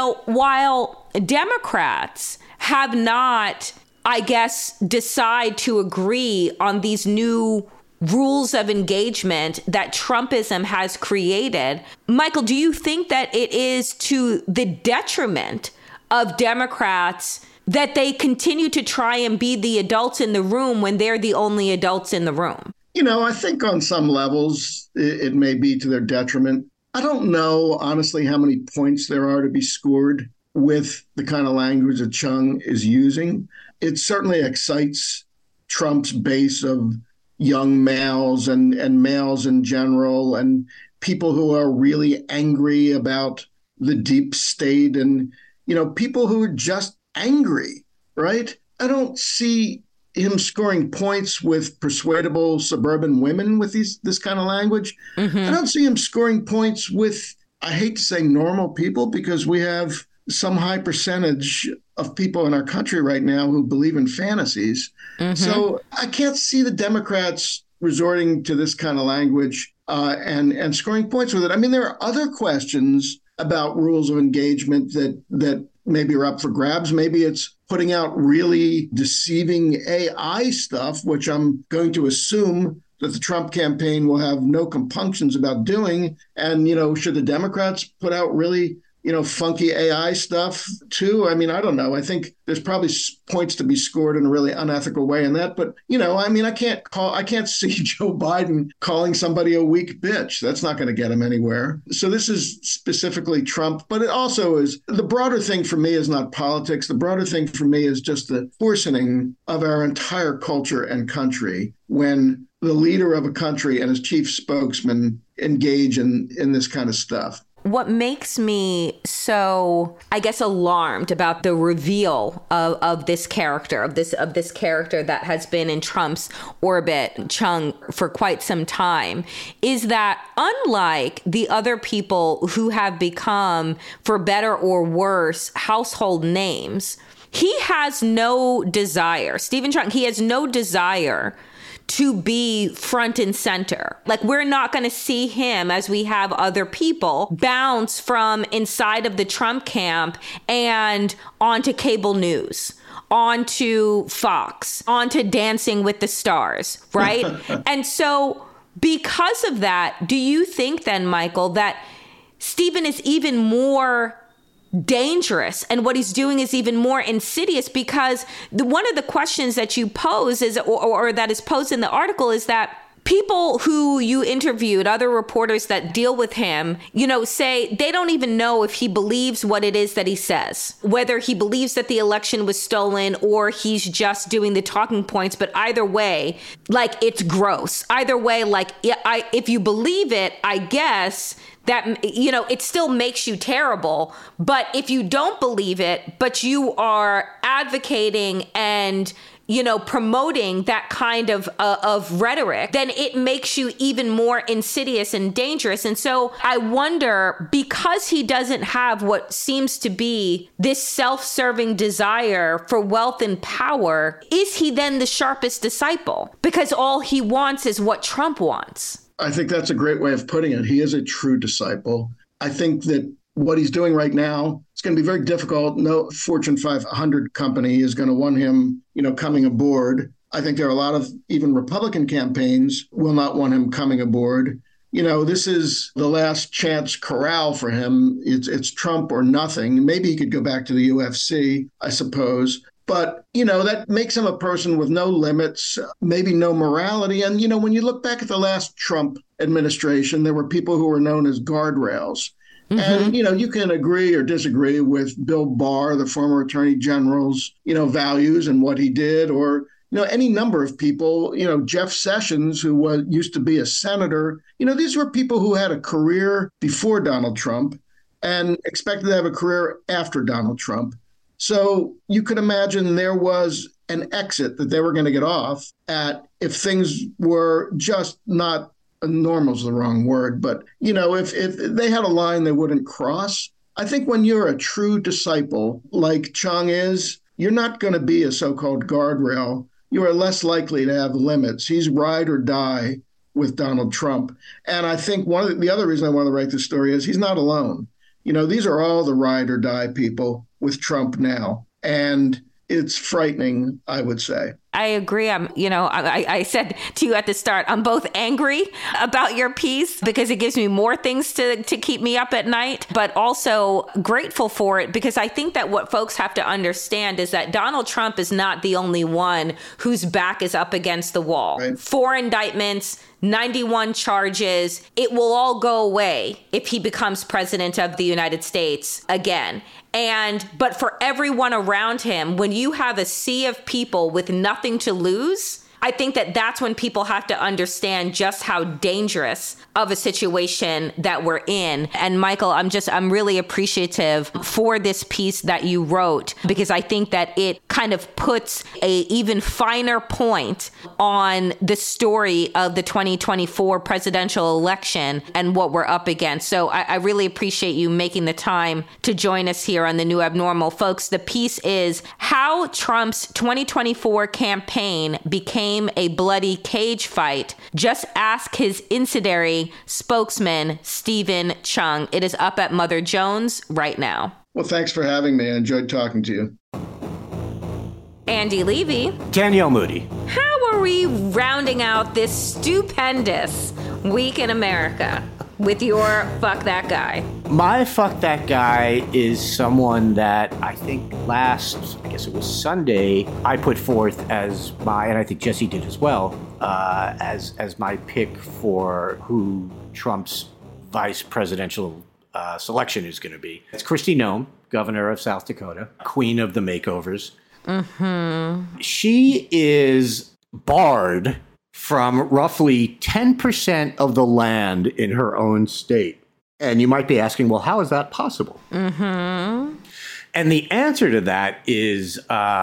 while Democrats have not, I guess, decide to agree on these new rules of engagement that Trumpism has created, Michael, do you think that it is to the detriment of Democrats that they continue to try and be the adults in the room when they're the only adults in the room? I think on some levels it may be to their detriment. I don't know, honestly, how many points there are to be scored with the kind of language that Chung is using. It certainly excites Trump's base of young males and males in general, and people who are really angry about the deep state, and, people who are just angry, right? I don't see him scoring points with persuadable suburban women with this kind of language. I don't see him scoring points with, I hate to say normal people, because we have some high percentage of people in our country right now who believe in fantasies. So I can't see the Democrats resorting to this kind of language and scoring points with it. I mean, there are other questions about rules of engagement that maybe are up for grabs. Maybe it's putting out really deceiving AI stuff, which I'm going to assume that the Trump campaign will have no compunctions about doing. And, should the Democrats put out really, funky AI stuff too? I mean, I don't know. I think there's probably points to be scored in a really unethical way in that. But, I can't see Joe Biden calling somebody a weak bitch. That's not going to get him anywhere. So this is specifically Trump, but it also is, the broader thing for me is not politics. The broader thing for me is just the worsening of our entire culture and country when the leader of a country and his chief spokesman engage in this kind of stuff. What makes me so, I guess, alarmed about the reveal of this character, of this character that has been in Trump's orbit, Chung, for quite some time, is that unlike the other people who have become, for better or worse, household names, he has no desire, Stephen Chung, he has no desire to be front and center. Like, we're not going to see him, as we have other people, bounce from inside of the Trump camp and onto cable news, onto Fox, onto Dancing with the Stars, right? And so because of that, do you think then, Michael, that Stephen is even more dangerous and what he's doing is even more insidious? Because one of the questions that you pose is, or that is posed in the article, is that people who you interviewed, other reporters that deal with him, say they don't even know if he believes what it is that he says, whether he believes that the election was stolen or he's just doing the talking points. But either way, like, it's gross. Either way, like, if you believe it, I guess that, it still makes you terrible. But if you don't believe it, but you are advocating and, promoting that kind of rhetoric, then it makes you even more insidious and dangerous. And so I wonder, because he doesn't have what seems to be this self-serving desire for wealth and power, is he then the sharpest disciple? Because all he wants is what Trump wants. I think that's a great way of putting it. He is a true disciple. I think that what he's doing right now, it's going to be very difficult. No Fortune 500 company is going to want him, coming aboard. I think there are a lot of even Republican campaigns will not want him coming aboard. This is the last chance corral for him. It's Trump or nothing. Maybe he could go back to the UFC, I suppose. But, that makes him a person with no limits, maybe no morality. And, when you look back at the last Trump administration, there were people who were known as guardrails. Mm-hmm. And, you can agree or disagree with Bill Barr, the former attorney general's, values and what he did, or, any number of people, Jeff Sessions, who used to be a senator. These were people who had a career before Donald Trump and expected to have a career after Donald Trump. So you could imagine there was an exit that they were going to get off at if things were just not, normal is the wrong word, but, if they had a line they wouldn't cross. I think when you're a true disciple like Chung is, you're not going to be a so-called guardrail. You are less likely to have limits. He's ride or die with Donald Trump. And I think the other reason I want to write this story is he's not alone. These are all the ride or die people with Trump now. And it's frightening, I would say. I agree. I said to you at the start, I'm both angry about your piece because it gives me more things to keep me up at night, but also grateful for it because I think that what folks have to understand is that Donald Trump is not the only one whose back is up against the wall. Right. 4 indictments, 91 charges. It will all go away if he becomes president of the United States again. But for everyone around him, when you have a sea of people with nothing to lose, I think that that's when people have to understand just how dangerous of a situation that we're in. And Michael, I'm really appreciative for this piece that you wrote, because I think that it kind of puts a even finer point on the story of the 2024 presidential election and what we're up against. So I really appreciate you making the time to join us here on The New Abnormal. Folks, the piece is How Trump's 2024 Campaign Became a Bloody Cage Fight. Just ask his incendiary spokesman, Stephen Chung. It is up at Mother Jones right now. Well, thanks for having me. I enjoyed talking to you. Andy Levy. Danielle Moody. How are we rounding out this stupendous week in America with your fuck that guy? My fuck that guy is someone that I think I guess it was Sunday, I put forth as my, and I think Jesse did as well, as my pick for who Trump's vice presidential selection is going to be. It's Kristi Noem, governor of South Dakota, queen of the makeovers. Mm-hmm. She is barred from roughly 10% of the land in her own state. And you might be asking, well, how is that possible? Mm-hmm. And the answer to that is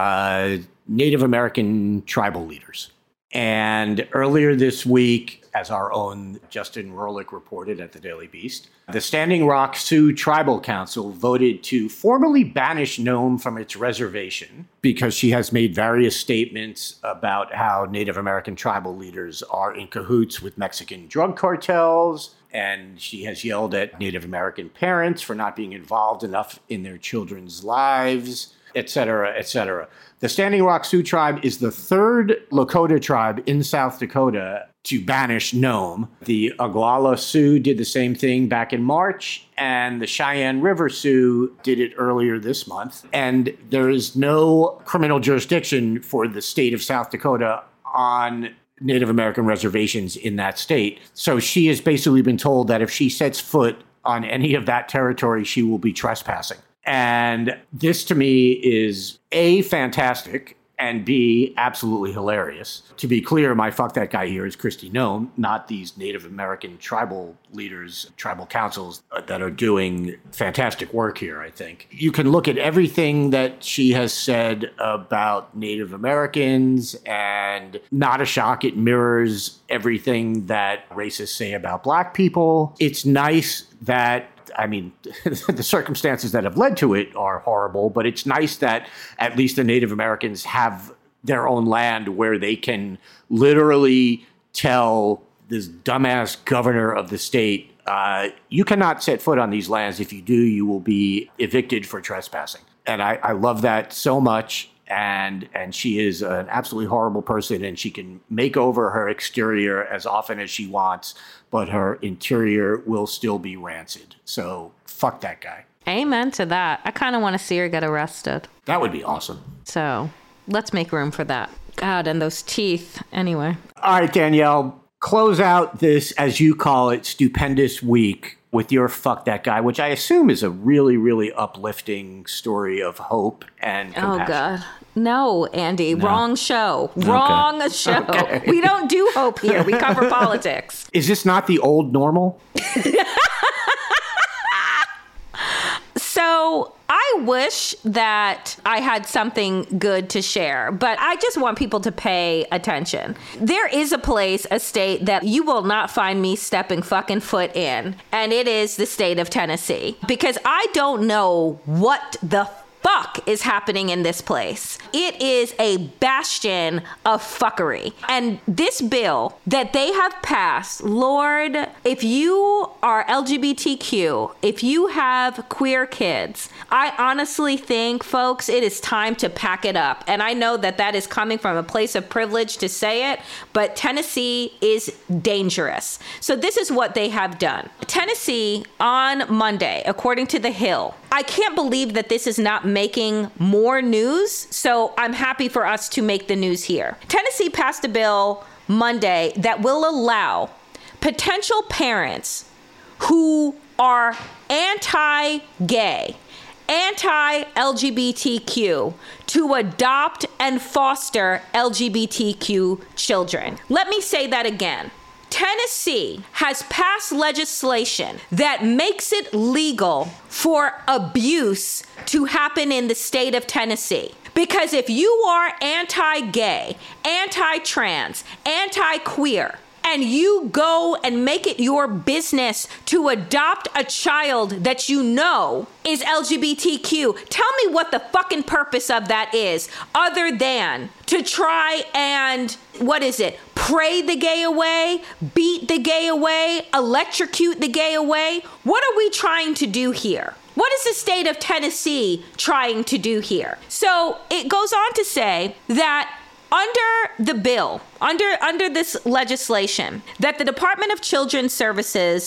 Native American tribal leaders. And earlier this week, as our own Justin Rohrlich reported at the Daily Beast, the Standing Rock Sioux Tribal Council voted to formally banish Noem from its reservation because she has made various statements about how Native American tribal leaders are in cahoots with Mexican drug cartels. And she has yelled at Native American parents for not being involved enough in their children's lives, et cetera, et cetera. The Standing Rock Sioux tribe is the third Lakota tribe in South Dakota to banish Noem. The Oglala Sioux did the same thing back in March, and the Cheyenne River Sioux did it earlier this month. And there is no criminal jurisdiction for the state of South Dakota on Native American reservations in that state. So she has basically been told that if she sets foot on any of that territory, she will be trespassing. And this to me is A, fantastic, and B, absolutely hilarious. To be clear, my fuck that guy here is Kristi Noem, not these Native American tribal leaders, tribal councils that are doing fantastic work here, I think. You can look at everything that she has said about Native Americans, and not a shock, it mirrors everything that racists say about Black people. It's nice that the circumstances that have led to it are horrible, but it's nice that at least the Native Americans have their own land where they can literally tell this dumbass governor of the state, you cannot set foot on these lands. If you do, you will be evicted for trespassing. And I love that so much. And she is an absolutely horrible person, and she can make over her exterior as often as she wants, but her interior will still be rancid. So fuck that guy. Amen to that. I kind of want to see her get arrested. That would be awesome. So let's make room for that. God, and those teeth. Anyway. All right, Danielle, close out this, as you call it, stupendous week with your fuck that guy, which I assume is a really, really uplifting story of hope and compassion. Oh, God. No, Andy, no. Wrong show. Wrong show. Okay. We don't do hope here. We cover politics. Is this not the old normal? So I wish that I had something good to share, but I just want people to pay attention. There is a place, a state that you will not find me stepping fucking foot in, and it is the state of Tennessee, because I don't know what the fuck is happening in this place. It is a bastion of fuckery. And this bill that they have passed, Lord, if you are LGBTQ, if you have queer kids, I honestly think, folks, it is time to pack it up. And I know that that is coming from a place of privilege to say it, but Tennessee is dangerous. So this is what they have done. Tennessee on Monday, according to The Hill, I can't believe that this is not making more news, so I'm happy for us to make the news here. Tennessee passed a bill Monday that will allow potential parents who are anti-gay, anti-LGBTQ to adopt and foster LGBTQ children. Let me say that again. Tennessee has passed legislation that makes it legal for abuse to happen in the state of Tennessee. Because if you are anti-gay, anti-trans, anti-queer, and you go and make it your business to adopt a child that you know is LGBTQ, tell me what the fucking purpose of that is, other than to try and, pray the gay away, beat the gay away, electrocute the gay away? What are we trying to do here? What is the state of Tennessee trying to do here? So it goes on to say that under the bill, under this legislation, that the Department of Children's Services,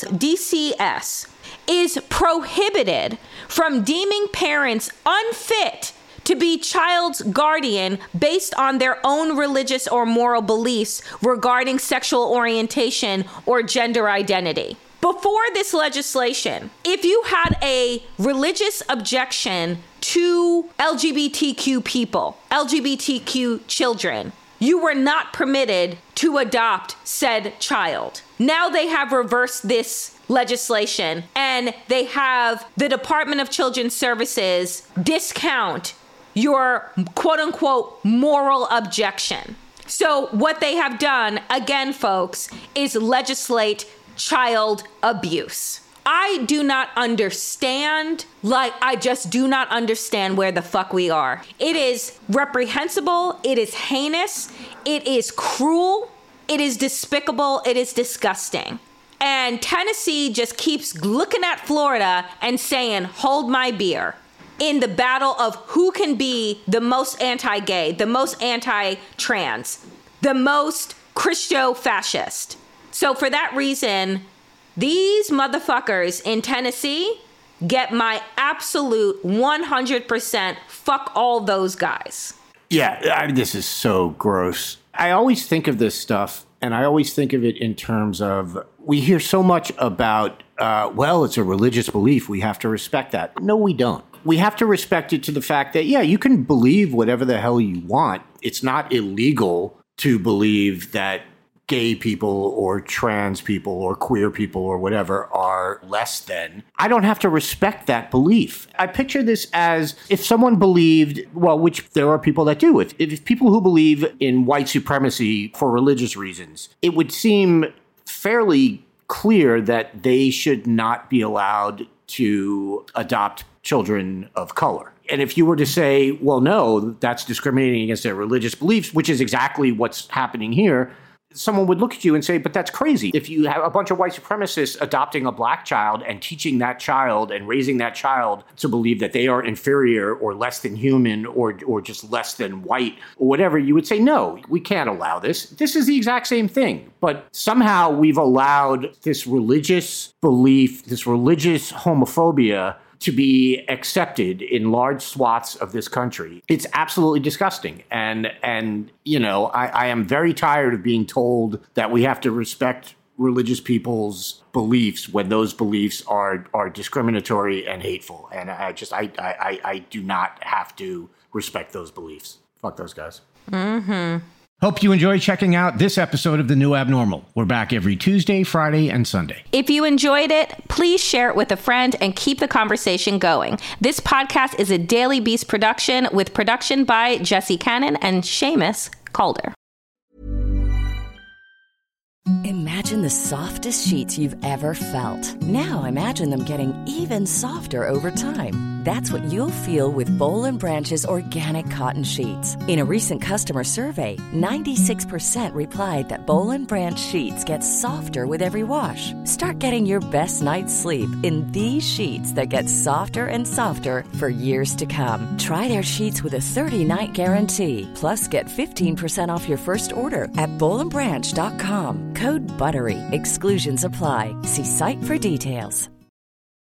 DCS, is prohibited from deeming parents unfit to be child's guardian based on their own religious or moral beliefs regarding sexual orientation or gender identity. Before this legislation, if you had a religious objection to LGBTQ people, LGBTQ children, you were not permitted to adopt said child. Now they have reversed this legislation and they have the Department of Children's Services discount your quote unquote moral objection. So what they have done, again, folks, is legislate child abuse. I do not understand, I just do not understand where the fuck we are. It is reprehensible. It is heinous. It is cruel. It is despicable. It is disgusting. And Tennessee just keeps looking at Florida and saying, hold my beer, in the battle of who can be the most anti-gay, the most anti-trans, the most Christo-fascist. So for that reason, these motherfuckers in Tennessee get my absolute 100% fuck all those guys. Yeah, this is so gross. I always think of this stuff, and I always think of it in terms of, we hear so much about, well, it's a religious belief, we have to respect that. No, we don't. We have to respect it to the fact that, yeah, you can believe whatever the hell you want. It's not illegal to believe that gay people or trans people or queer people or whatever are less than. I don't have to respect that belief. I picture this as if someone believed, well, which there are people that do, if people who believe in white supremacy for religious reasons, it would seem fairly clear that they should not be allowed to adopt children of color. And if you were to say, well, no, that's discriminating against their religious beliefs, which is exactly what's happening here, someone would look at you and say, but that's crazy. If you have a bunch of white supremacists adopting a black child and teaching that child and raising that child to believe that they are inferior or less than human or just less than white or whatever, you would say, no, we can't allow this. This is the exact same thing. But somehow we've allowed this religious belief, this religious homophobia to be accepted in large swaths of this country. It's absolutely disgusting. And you know, I am very tired of being told that we have to respect religious people's beliefs when those beliefs are discriminatory and hateful. And I do not have to respect those beliefs. Fuck those guys. Mm-hmm. Hope you enjoy checking out this episode of The New Abnormal. We're back every Tuesday, Friday, and Sunday. If you enjoyed it, please share it with a friend and keep the conversation going. This podcast is a Daily Beast production with production by Jesse Cannon and Seamus Calder. Imagine the softest sheets you've ever felt. Now imagine them getting even softer over time. That's what you'll feel with Boll & Branch's organic cotton sheets. In a recent customer survey, 96% replied that Boll & Branch sheets get softer with every wash. Start getting your best night's sleep in these sheets that get softer and softer for years to come. Try their sheets with a 30-night guarantee. Plus, get 15% off your first order at bollandbranch.com. Code BUTTERY. Exclusions apply. See site for details.